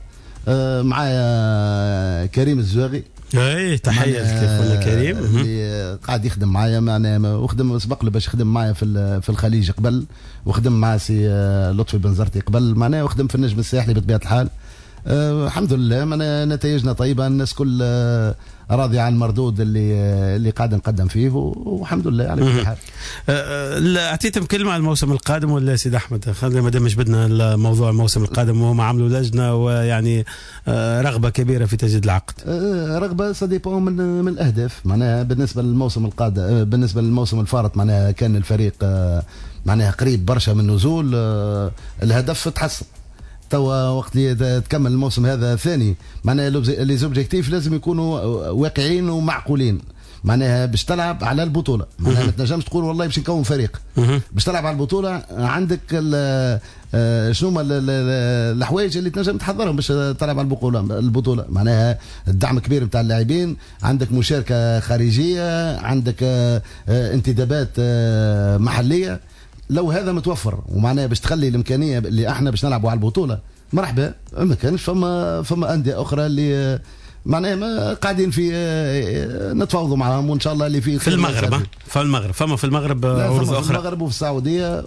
معايا كريم الزواغي، اي تحيه لك كريم اللي قاعد يخدم معايا، معناها وخدم سبق له باش يخدم معايا في الخليج قبل، وخدم مع سي لطفي بن زرتي قبل، معناها وخدم في النجم الساحلي بطبيعه الحال. الحمد لله معناها نتائجنا طيبه، الناس كل راضيه عن المردود اللي قاعد نقدم فيه، والحمد لله على كل حال. اعطيتم كلمه على الموسم القادم ولا سيد احمد؟ خلينا ما دام جبدنا الموضوع الموسم القادم، وهم عملوا لجنه ويعني رغبه كبيره في تجديد العقد. رغبه سديبون من الاهداف، معناها بالنسبه للموسم القادم، بالنسبه للموسم الفارط معناها كان الفريق معناها قريب برشا من النزول، الهدف تحسن. توا وقت اللي تكمل الموسم هذا الثاني، معناها لي زوبجيكتيف لازم يكونوا واقعيين ومعقولين، معناها باش تلعب على البطوله، معناها ما تنجمش تقول والله باش نكون فريق، باش تلعب على البطوله. عندك شنو هما الحوايج اللي تنجم تحضرهم باش تلعب على البطوله، معناها الدعم كبير نتاع اللاعبين، عندك مشاركه خارجيه، عندك انتدابات محليه. لو هذا متوفر ومعناها باش تخلي الامكانيه اللي احنا باش نلعبوا على البطوله مرحبا، ما كانش فما انديه اخرى اللي معناها ما قاعدين في نتفاوضوا معهم، وان شاء الله اللي في المغرب. في المغرب عروض اخرى، في المغرب وفي السعوديه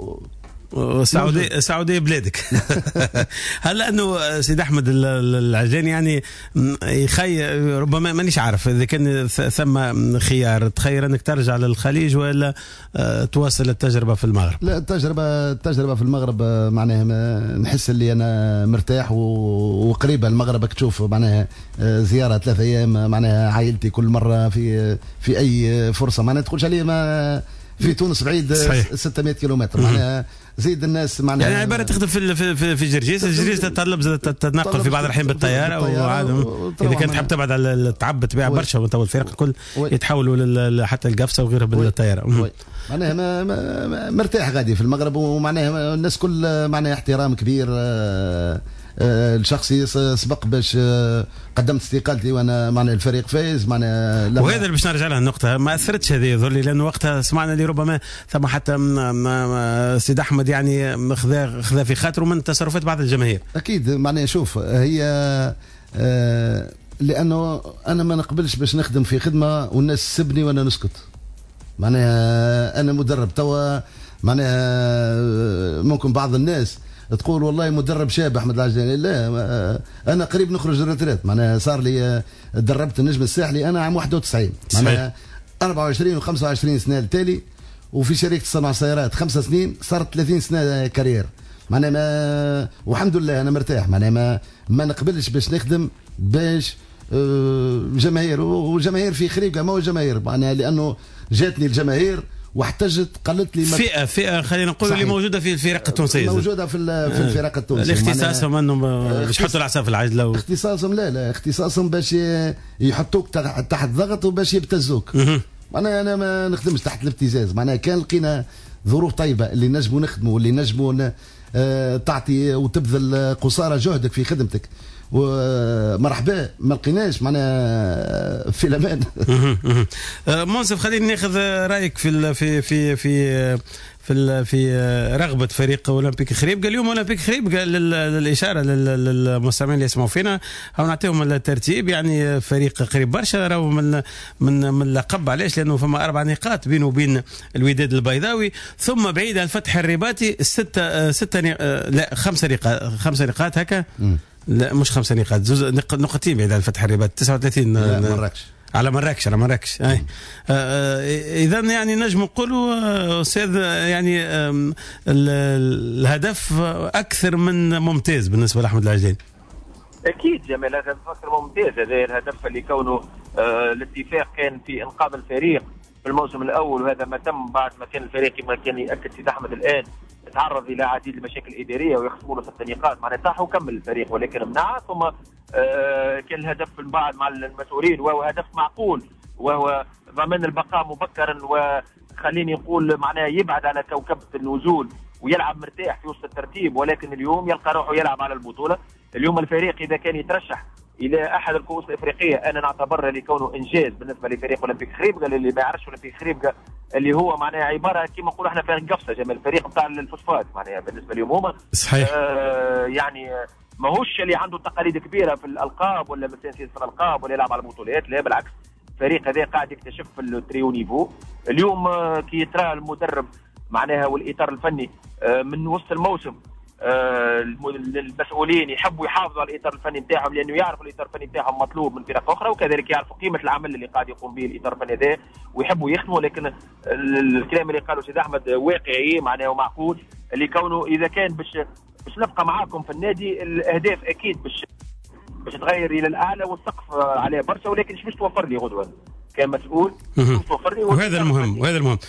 السعوديه بلادك. هلا انه سيد احمد العجاني يعني ربما مانيش عارف اذا كان ثم خيار، تخير انك ترجع للخليج ولا تواصل التجربه في المغرب؟ لا، التجربه في المغرب معناها نحس اللي انا مرتاح وقريبه المغرب. تشوف معناها زياره 3 ايام، معناها عائلتي كل مره في اي فرصه، معناها تقولش عليه ما في تونس بعيد 600 كيلومتر، معناها زيد الناس معناها يعني عباره تخدم في جرجيس تتطلب تتنقل في بعض الاحيان بالطياره، اذا كانت تحب تبعد على التعب تبيع برشا، وتو الفرق الكل يتحولوا حتى القفصه وغيرها بالطياره. معناها مرتاح غادي في المغرب، ومعناها الناس كل معناها احترام كبير الشخصي. سبق باش قدمت استقالتي وانا معناها الفريق فايز، معناها وهذا اللي باش نرجع لها النقطه. ما اثرتش هذه يظل، لانه وقتها سمعنا اللي ربما ثم حتى سيد احمد يعني خذا في خاطره من تصرفات بعض الجماهير. اكيد معناها شوف، هي لانه انا ما نقبلش باش نخدم في خدمه والناس تسبني وانا نسكت. معناها انا مدرب توا، معناها ممكن بعض الناس تقول والله مدرب شاب احمد العجاني، لا انا قريب نخرج للريتريت، معناها صار لي دربت النجم الساحلي انا عام 91، معناها 24 و25 سنه التالي، وفي شركه صنع سيارات 5 سنين، صارت 30 سنه كارير، معناها والحمد لله انا مرتاح، معناها ما نقبلش باش نخدم باش جماهير، وجماهير في خريبكه ما هو جماهير، معناها لانه جاتني الجماهير واحتجت قالت لي فئه خلينا نقول اللي موجوده في الفرق التونسيه، موجوده في الفرق التونسيه، الاختصاصهم انهم باش يحطوا العصا في العجله اختصاصهم لا اختصاصهم باش يحطوك تحت ضغط وباش يبتزوك. انا ما نخدمش تحت الابتزاز، معناها كان لقينا ظروف طيبه اللي نجموا نخدموا، واللي نجموا تعطي وتبذل قصارى جهدك في خدمتك، ومرحبا ما لقيناش معناها في الامان. منصف، خلينا ناخذ رايك في رغبه فريق اولمبيك خريبكه اليوم. اولمبيك خريبكه للاشاره للمستمعين اللي يسمعوا فينا، او نعطيهم الترتيب، يعني فريق قريب برشا راهو من اللقب. علاش؟ لانه فما 4 نقاط بينه وبين الوداد البيضاوي، ثم بعيد عن الفتح الرباطي 5 نقاط هكا. لا مش 5 نقاط، نقطتين بعيد عن الفتح الرباطي، 39 على مراكش. اذا يعني نجم نقولوا استاذ يعني الهدف اكثر من ممتاز بالنسبه لاحمد العجاني. اكيد جمال، هذا اكثر ممتاز. هذا الهدف اللي كونه الاتفاق كان في انقاذ الفريق في الموسم الاول، وهذا ما تم بعد ما كان الفريق كما كان ياكد سيد احمد الان تعرض الى عديد المشاكل الاداريه ويخصموا له 6 نقاط، معناتها صح وكمل الفريق ولكن منع. ثم كان الهدف من بعد مع المسؤولين وهو هدف معقول وهو ضمان البقاء مبكرا، وخليني نقول معناها يبعد على كوكبة النزول ويلعب مرتاح في وسط الترتيب، ولكن اليوم يلقى روحه يلعب على البطولة. اليوم الفريق إذا كان يترشح الى احد الكؤوس الافريقيه انا نعتبرها لكونه انجاز بالنسبه لفريق اولمبيك خريبكا. اللي ما يعرفش اولمبيك خريبكا اللي هو معناها عباره كما نقولوا احنا فريق قفصه جمال، الفريق نتاع الفوسفات معناها بالنسبه لهم هما صحيح. يعني ماهوش اللي عنده تقاليد كبيره في الالقاب ولا مثلا في الالقاب ولا يلعب على البطولات، لا بالعكس الفريق هذا قاعد يكتشف في التريو نيفو. اليوم كي ترى المدرب معناها والاطار الفني من وسط الموسم المسؤولين يحبوا يحافظوا على الاطار الفني نتاعهم، لانه يعرفوا الاطار الفني نتاعهم مطلوب من فرق اخرى، وكذلك يعرفوا قيمه العمل اللي قاعد يقوم به الاطار الفني هذا ويحبوا يخدموا. لكن الكلام اللي قاله سيد احمد واقعي معناه ومعقول، اللي كونه اذا كان باش نبقى معاكم في النادي الاهداف اكيد باش تغير الى الاعلى والسقف عليه برشا، ولكن مش توفر لي غدوه كمسؤول وهذا المهم.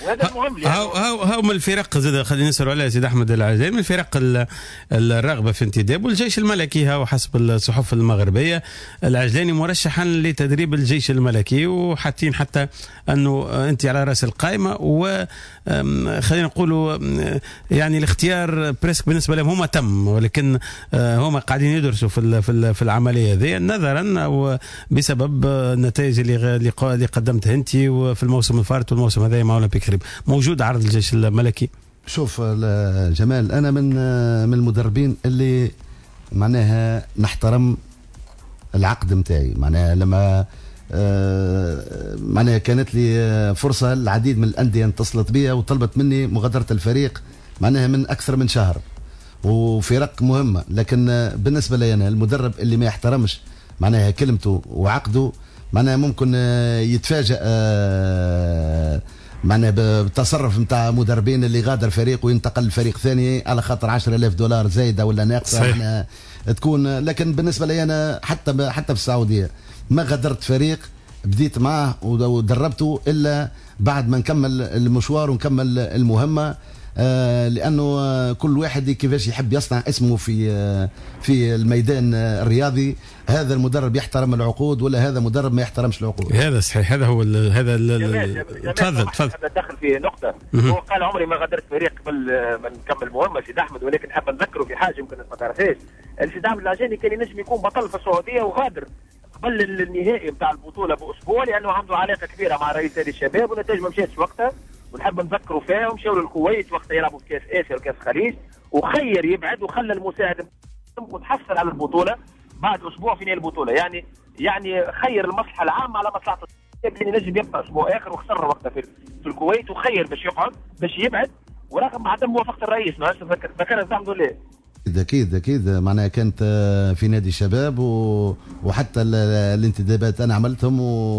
هاو من الفرق زاد خلينا نسألوا عليها سيد احمد العزيزي، من الفرق الراغبه في انتداب. والجيش الملكي هاو حسب الصحف المغربيه العجلاني مرشحا لتدريب الجيش الملكي، وحاطين حتى انه انت على راس القائمه، وخلينا نقولوا يعني الاختيار بريسك بالنسبه لهم هما تم، ولكن هما قاعدين يدرسوا في العمليه هذه نظرا او بسبب النتائج اللي قدمتها انت وفي الموسم الفارط والموسم هذا مع اولمبيك خريب. موجود عرض الجيش الملكي؟ شوف جمال، انا من المدربين اللي معناها نحترم العقد نتاعي، معناها لما معناها كانت لي فرصه العديد من الانديه اتصلت بي وطلبت مني مغادره الفريق معناها من اكثر من شهر وفرق مهمه، لكن بالنسبه لي انا المدرب اللي ما يحترمش معناها كلمته وعقده معناها ممكن يتفاجأ معناها بالتصرف نتاع مدربين اللي غادر فريق وينتقل لفريق ثاني على خاطر 10,000 دولار زايده ولا ناقصه تكون. لكن بالنسبه لي انا حتى في السعوديه ما غادرت فريق بديت معه ودربته الا بعد ما نكمل المشوار ونكمل المهمه، لانه كل واحد كيفاش يحب يصنع اسمه في الميدان الرياضي. هذا المدرب يحترم العقود ولا هذا مدرب ما يحترمش العقود؟ هذا صحيح. هذا هو تفضل دخل في نقطه. هو قال عمري ما غادرت فريق قبل ما نكمل مهمه سيد احمد، ولكن حاب نذكره في حاجه يمكن ما تعرفهاش. سيد احمد العجاني كان ينجم يكون بطل في السعوديه وغادر قبل النهائي نتاع البطوله باسبوع، لانه عنده علاقه كبيره مع رئيس نادي الشباب والنتائج ما مشاتش وقتها، ونحب نذكروا فيها. ومشاو للكويت وقتها يلعبوا في كاس اسيا وكاس خليج، وخير يبعد وخلى المساعد وتحصل على البطوله بعد اسبوع في نهايه البطوله. يعني خير المصلحه العامه على مصلحه اللي نجم يبقى اسبوع اخر، وخسر وقتها في الكويت، وخير باش يقعد باش يبعد، ورغم عدم موافقه الرئيس. ما ذكرها الحمد لله. اكيد معناها كانت في نادي الشباب وحتى الانتدابات انا عملتهم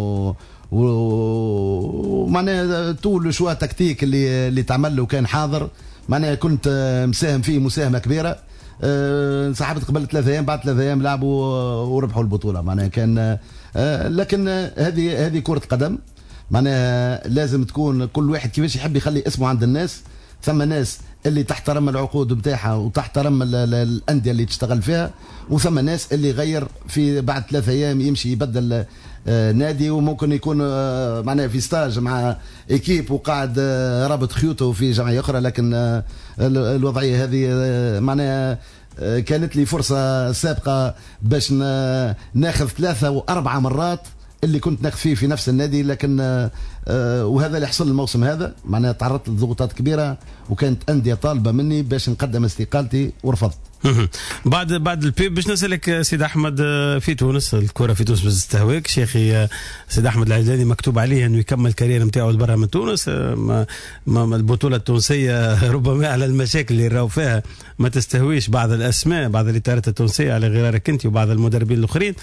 ومعناها طول شويه تكتيك اللي تعمل له كان حاضر، معناها كنت مساهم فيه مساهمه كبيره. انسحبت قبل 3 ايام، بعد 3 ايام لعبوا وربحوا البطوله، معناها كان لكن هذه كره قدم، معناها لازم تكون كل واحد كيفاش يحب يخلي اسمه عند الناس. ثم ناس اللي تحترم العقود نتاعها وتحترم الانديه اللي تشتغل فيها، وثم ناس اللي غير في بعد 3 ايام يمشي يبدل نادي، وممكن يكون معناها في ستاج مع ايكيب وقاعد رابط خيوطه في جمعيه اخرى. لكن الوضعيه هذه معناها كانت لي فرصه سابقه باش ناخذ 3 و4 مرات اللي كنت ناخذ فيه في نفس النادي، لكن وهذا اللي حصل الموسم هذا. معناها تعرضت لضغوطات كبيره وكانت انديه طالبه مني باش نقدم استقالتي ورفضت. بعد البيب باش نسالك سيد احمد، في تونس الكره في تونس بتستهواك شيخي سيد احمد العجلاني مكتوب عليه انه يكمل الكارير نتاعو برا من تونس. ما البطوله التونسيه ربما على المشاكل اللي راهو فيها ما تستهويش بعض الاسماء، بعض الاطارات التونسيه على غرارك انت وبعض المدربين الاخرين.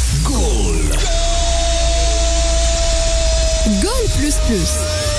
جول بلس بلس.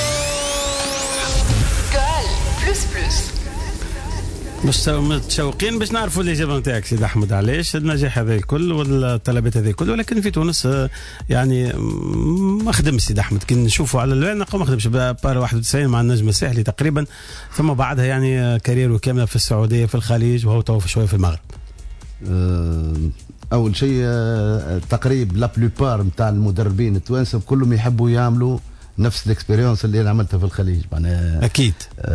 جول بلس بلس. مش متشوقين باش نعرفوا الإجابة نتاعك سيد أحمد، علاش النجاح هذا الكل والطلبات هذه الكل، ولكن في تونس يعني ما خدمش سيد أحمد. كي نشوفوا على العنق ما خدمش بار 91 مع النجم الساحلي تقريبا، ثم بعدها يعني كاريره كاملة في السعودية في الخليج، وهو تو شوية في المغرب. اول شيء تقريب لا بلوبار نتاع المدربين التوانسه كلهم يحبوا يعملوا نفس الاكسبيريونس اللي انا عملتها في الخليج معناها اكيد.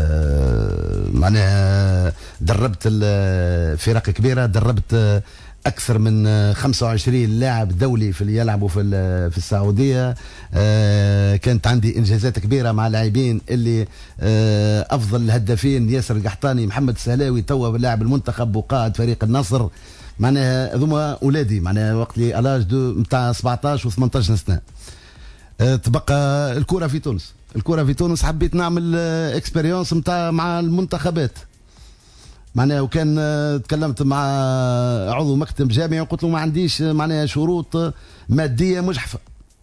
معناها دربت فرق كبيره، دربت اكثر من 25 لاعب دولي في اللي يلعبوا في السعوديه. كانت عندي انجازات كبيره مع لاعبين اللي افضل الهدافين ياسر القحطاني، محمد السهلاوي توا لاعب المنتخب وقائد فريق النصر. معناها هذوما اولادي معناها وقت لي الاج نتاع 17 و18 سنه. تبقى الكره في تونس. الكره في تونس حبيت نعمل اكسبيريونس نتاع مع المنتخبات معناها، وكان تكلمت مع عضو مكتب جامعي وقلت له ما عنديش معناها شروط ماديه مجحفه.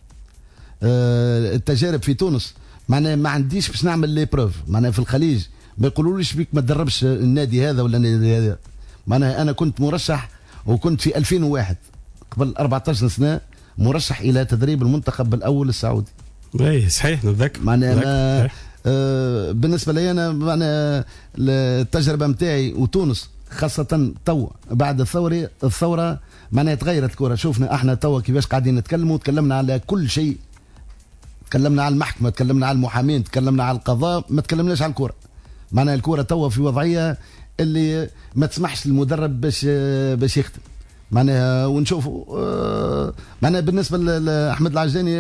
التجارب في تونس معناها ما عنديش باش نعمل لي بروف معناها في الخليج ما يقولوليش بيك ما تدربش النادي هذا ولا النادي هذا. معناها انا كنت مرشح وكنت في 2001 قبل 14 سنه مرشح الى تدريب المنتخب الاول السعودي. اي صحيح نتذكر. معناها بالنسبه لي انا معناها التجربه نتاعي وتونس خاصه تو بعد الثوره معناها تغيرت الكره. شوفنا احنا تو كيفاش قاعدين نتكلموا، تكلمنا على كل شيء، تكلمنا على المحكمه، تكلمنا على المحامين، تكلمنا على القضاء، ما تكلمناش على الكره. معناها الكره تو في وضعيه اللي ما تسمحش للمدرب باش يخدم معناها. ونشوفوا معناها بالنسبه لاحمد العجلاني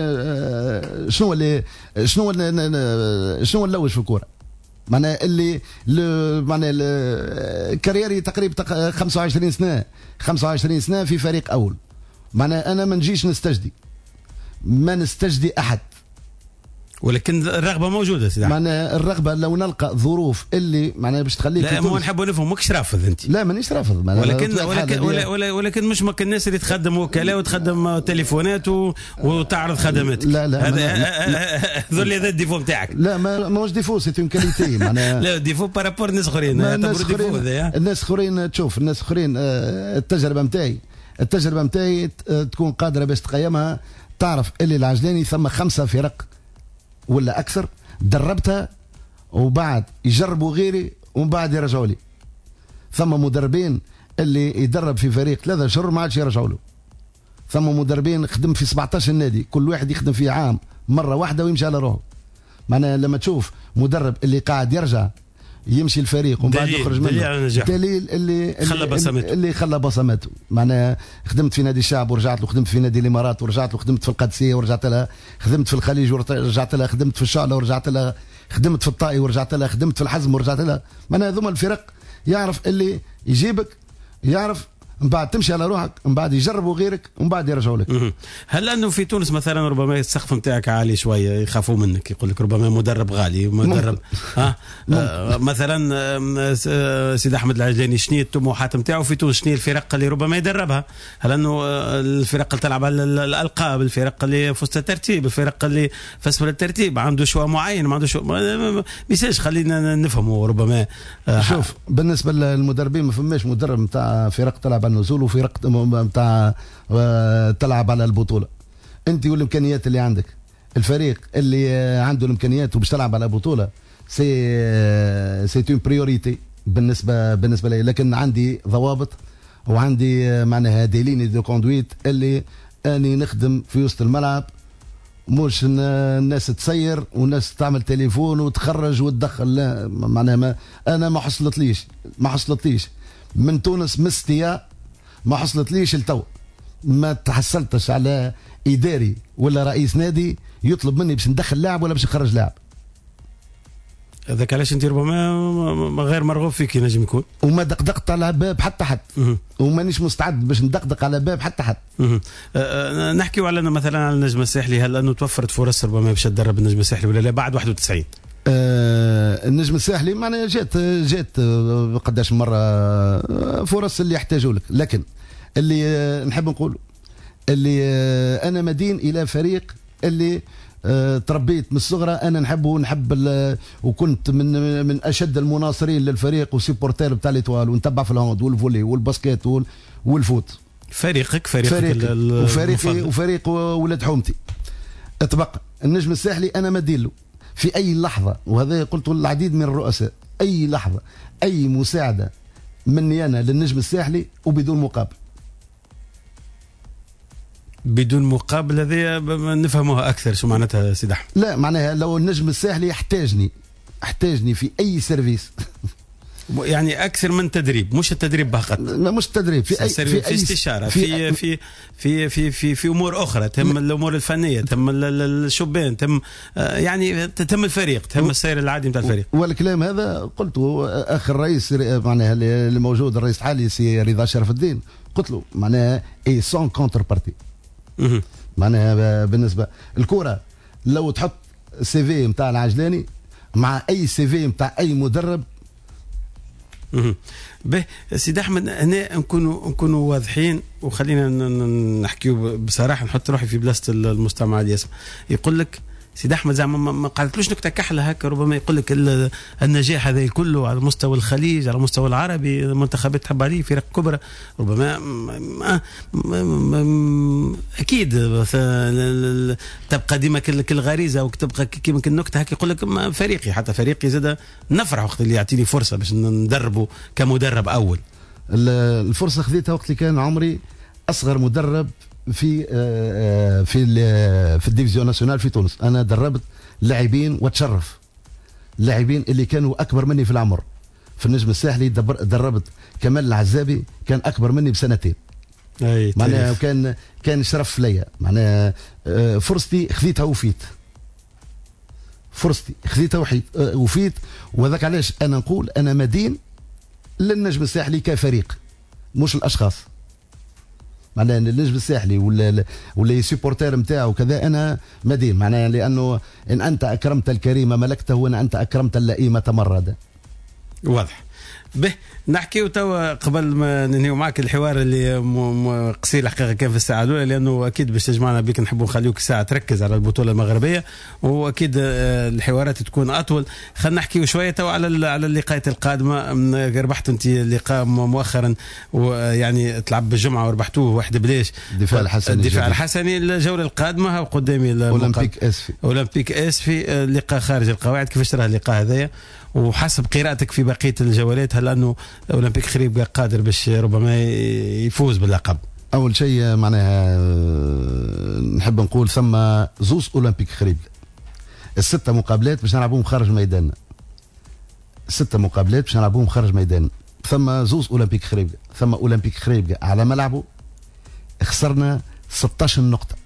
شنو نلوج في الكوره معناها اللي معناها كاريري تقريبا 25 سنه في فريق اول. معناها انا ما نجيش ما نستجدي احد، ولكن الرغبه موجوده سيدي. معناها الرغبه لو نلقى ظروف اللي معناها باش تخليك. لا ما نحبوا نفهم ماكش رافض انت. لا مانيش رافض ولكن مش ممكن الناس اللي تخدم وكلاء وتخدم تليفونات وتعرض خدماتك. لا هذول هذا الديفو نتاعك. لا ماهوش ديفو، سي اون كاليتي معناها. لا ديفو بارابور الناس اخرين. الناس اخرين تشوف الناس اخرين التجربه نتاعي تكون قادره باش تقيمها. تعرف اللي العجلاني ثم 5 فرق ولا اكثر دربتها وبعد يجربوا غيري ومن بعد يرجعوا لي. ثم مدربين اللي يدرب في فريق 3 شهور ما عادش يرجعوا له. ثم مدربين خدم في 17 نادي كل واحد يخدم فيه عام مره واحده ويمشي على روحه. معناها لما تشوف مدرب اللي قاعد يرجع يمشي الفريق ومن بعد يخرج منه دليل اللي خلى بصماته. معناها خدمت في نادي الشعب ورجعت له، خدمت في نادي الامارات ورجعت له، خدمت في القادسيه ورجعت لها، خدمت في الخليج ورجعت لها، خدمت في الشعله ورجعت لها، خدمت في الطائي ورجعت لها، خدمت في الحزم ورجعت لها. معناها هذوما الفرق يعرف اللي يجيبك، يعرف من بعد تمشي على روحك، من بعد يجربوا غيرك ومن بعد يرجعوا لك. هل لانه في تونس مثلا ربما السقف نتاعك عالي شويه يخافوا منك، يقول لك ربما مدرب غالي مدرب مثلا سيد احمد العجلاني شنو الطموحات نتاعو في تونس؟ شنو الفرق اللي ربما يدربها؟ هل انه الفرق اللي تلعب على الالقاب، الفرق اللي فزت الترتيب، الفرق اللي فزت الترتيب عنده شو معين، ما عنده شو ميساج خلينا نفهموا ربما. شوف بالنسبه للمدربين ما فماش مدرب نتاع فرق تلعب على النزول وفرق نتاع تلعب على البطوله. انت والامكانيات اللي عندك، الفريق اللي عنده الامكانيات وباش تلعب على بطوله سي اون بريوريتي بالنسبه لي. لكن عندي ضوابط وعندي معناها دي ليني دو كوندويت اللي اني نخدم في وسط الملعب، مش الناس تسير والناس تعمل تليفون وتخرج وتدخل. لا معناها انا ما حصلتليش من تونس مستيا، ما حصلتليش التو، ما تحصلتش على اداري ولا رئيس نادي يطلب مني باش ندخل لاعب ولا باش نخرج لاعب. هذاك علاش انت ربما غير مرغوب فيك ينجم يكون. وما دقدقت على باب حتى حد، ومانيش مستعد باش ندقدق على باب حتى حد. نحكيو على مثلا على النجم الساحلي، هل انه توفرت فرص ربما باش تدرب النجم الساحلي ولا لا بعد 91؟ النجم الساحلي معناها جات قداش مره فرص اللي يحتاجوا لك، لكن اللي نحب نقول اللي انا مدين الى فريق اللي تربيت من الصغرى. انا نحب وكنت من اشد المناصرين للفريق وسيبورتير بتاع ليتوال، ونتبع في الهوند والفولي والباسكيت والفوت. فريقك وفريق ولاد حومتي. اتبقى النجم الساحلي انا مدين له في اي لحظه، وهذا قلت للعديد من الرؤساء، اي لحظه اي مساعده مني انا للنجم الساحلي وبدون مقابل. بدون مقابل هذه نفهموها اكثر شو معناتها سيد احمد. لا معناها لو النجم الساحلي يحتاجني في اي سيرفيس يعني اكثر من تدريب، مش التدريب فقط، مش تدريب، في اي في استشاره في في في في في, في امور اخرى تهم الامور الفنيه، تهم الشبان، تهم يعني تهم الفريق، تهم السير العادي نتاع الفريق. والكلام هذا قلته اخر رئيس معناها اللي موجود الرئيس الحالي سي رضا شرف الدين، قلت له معناها اي سون كونتر بارتي. معناها بالنسبه الكره لو تحط سي في نتاع العجلاني مع اي سي في نتاع اي مدرب. به سيدي احمد هنا نكونوا واضحين، وخلينا نحكيو بصراحه، نحط روحي في بلاصه المستمع اللي يسمع. يقول لك سيدي احمد زعما ما قالتلوش نكته كحله هكا، ربما يقول لك النجاح هذا كله على مستوى الخليج، على مستوى العربي، منتخبات تحب عليه، فرق كبرى، ربما اكيد تبقى ديما كل غريزه وتبقى كيما النكته هكا. يقول لك فريقي، حتى فريقي زاد نفرح وقت اللي يعطيني فرصه باش ندربه كمدرب اول. الفرصه خذيتها وقت اللي كان عمري اصغر مدرب في الديفيزيون ناسيونال في تونس. انا دربت لاعبين وتشرف، لاعبين اللي كانوا اكبر مني في العمر. في النجم الساحلي دربت كمال العزابي، كان اكبر مني بسنتين. معناها كان شرف ليا. معناها فرصتي خذيتها وفيت، وذاك علاش انا نقول انا مدين للنجم الساحلي كفريق مش الاشخاص. معناها النجم الساحلي ولا يسيبورتير نتاعو كذا انا مدين، معناها لانه ان انت اكرمت الكريم ملكته، وان انت اكرمت اللئيم تمرد. واضح. به نحكيو توا قبل ما ننهيو معك الحوار اللي قصير الحقيقه كان في الساعه الاولى، لانه اكيد باش تجمعنا بك نحبوا نخليوك ساعه تركز على البطوله المغربيه، واكيد الحوارات تكون اطول. خلينا نحكيو شويه توا على اللقاءات القادمه. ربحت انت اللقاء مؤخرا، ويعني تلعب بالجمعه وربحتوه واحد بلاش. الدفاع الحسني الجوله القادمه قدامي اولمبيك اسفي لقاء خارج القواعد. كيفاش ترى اللقاء هذايا؟ وحسب قراءتك في بقيه الجولات، هل انه اولمبيك خريبكا قادر باش ربما يفوز باللقب؟ اول شيء معناها نحب نقول ثم زوز اولمبيك خريبكا، الستة مقابلات باش نلعبوهم خارج ميداننا، ثم زوز اولمبيك خريبكا، ثم اولمبيك خريبكا على ملعبه خسرنا 16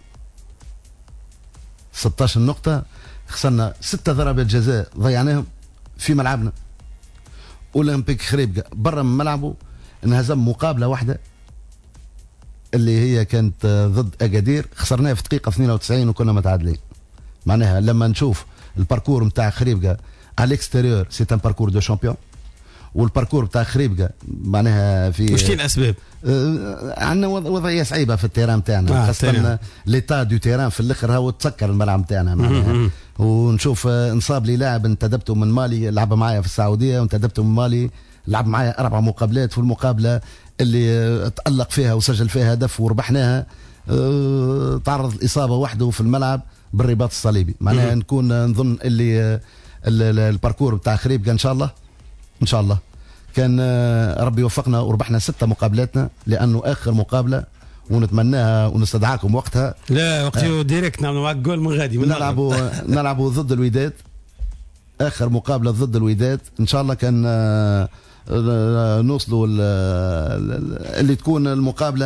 نقطة، خسرنا 6 ضربات جزاء ضيعناهم في ملعبنا. اولمبيك خريبكا برا من ملعبه انهزم مقابله واحده اللي هي كانت ضد اكادير، خسرناها في دقيقه 92 وكنا متعادلين. معناها لما نشوف الباركور نتاع خريبكا على الاكستيريور سي ان باركور دو شامبيون، والباركور نتاع خريبكا معناها في وش الاسباب؟ عندنا وضعيه صعيبه في التيران نتاعنا، خاصه ليتا دو تيران في الاخر هو تسكر الملعب نتاعنا معناها. ونشوف انصاب لي لاعب انتدبته من مالي لعب معايا في السعوديه، وانتدبته من مالي لعب معايا 4 مقابلات، في المقابله اللي تألق فيها وسجل فيها هدف وربحناها تعرض الاصابه وحده في الملعب بالرباط الصليبي. معناها نظن اللي الباركور بتاع خريبكا ان شاء الله كان ربي يوفقنا وربحنا 6 مقابلاتنا، لانه اخر مقابله ونتمناها ونستدعاكم وقتها. لا وقت ديريكت نعملوا معك جول من غادي نلعبوا ضد الوداد، اخر مقابله ضد الوداد ان شاء الله كان نوصلوا اللي تكون المقابله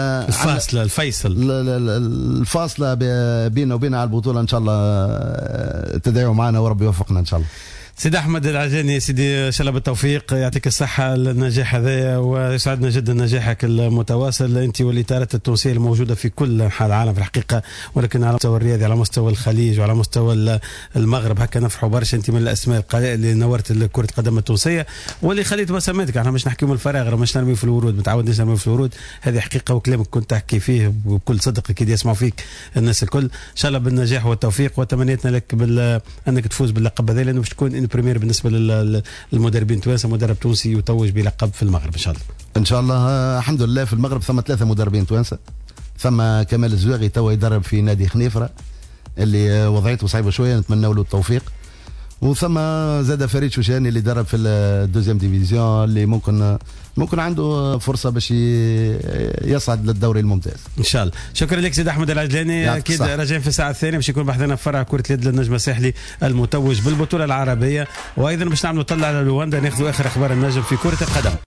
الفاصله بيننا وبين على البطوله ان شاء الله. تدعوا معنا وربي يوفقنا ان شاء الله. سيدي احمد العجاني، سيدي ان شاء الله بالتوفيق، يعطيك الصحه النجاح هذايا، ويسعدنا جدا نجاحك المتواصل انت والاطارات التونسيه الموجوده في كل انحاء العالم في الحقيقه، ولكن على المستوى الرياضي، على مستوى الخليج وعلى مستوى المغرب هكا نفرحوا برشا. انت من الاسماء القلائل اللي نورت كره القدم التونسيه واللي خليت بسماتك. احنا مش نحكيو من الفراغ، مش نرمي في الورود، متعودين نرمي في الورود، هذه حقيقه وكلامك كنت تحكي فيه بكل صدق، اكيد يسمعوا فيك الناس الكل. ان شاء الله بالنجاح والتوفيق، وتمنيتنا لك انك تفوز باللقب هذا، لانه باش تكون بريمير بالنسبه للمدربين التوانسه، مدرب تونسي يتوج بلقب في المغرب ان شاء الله. الحمد لله في المغرب ثم 3 مدربين توانسه، ثم كمال الزواغي توا يدرب في نادي خنيفره اللي وضعيته صعيبه شويه، نتمنى له التوفيق. وثم زاد فريد شوشاني اللي درب في الدوزيام ديفيزيون اللي ممكن عنده فرصه باش يصعد للدوري الممتاز ان شاء الله. شكرا لك سيد احمد العجلاني. اكيد راجعين في الساعه الثانيه باش يكون بحثنا في فرع كره اليد للنجم الساحلي المتوج بالبطوله العربيه، وايضا باش نعملوا طلع على لواندا ناخذوا اخر اخبار النجم في كره القدم.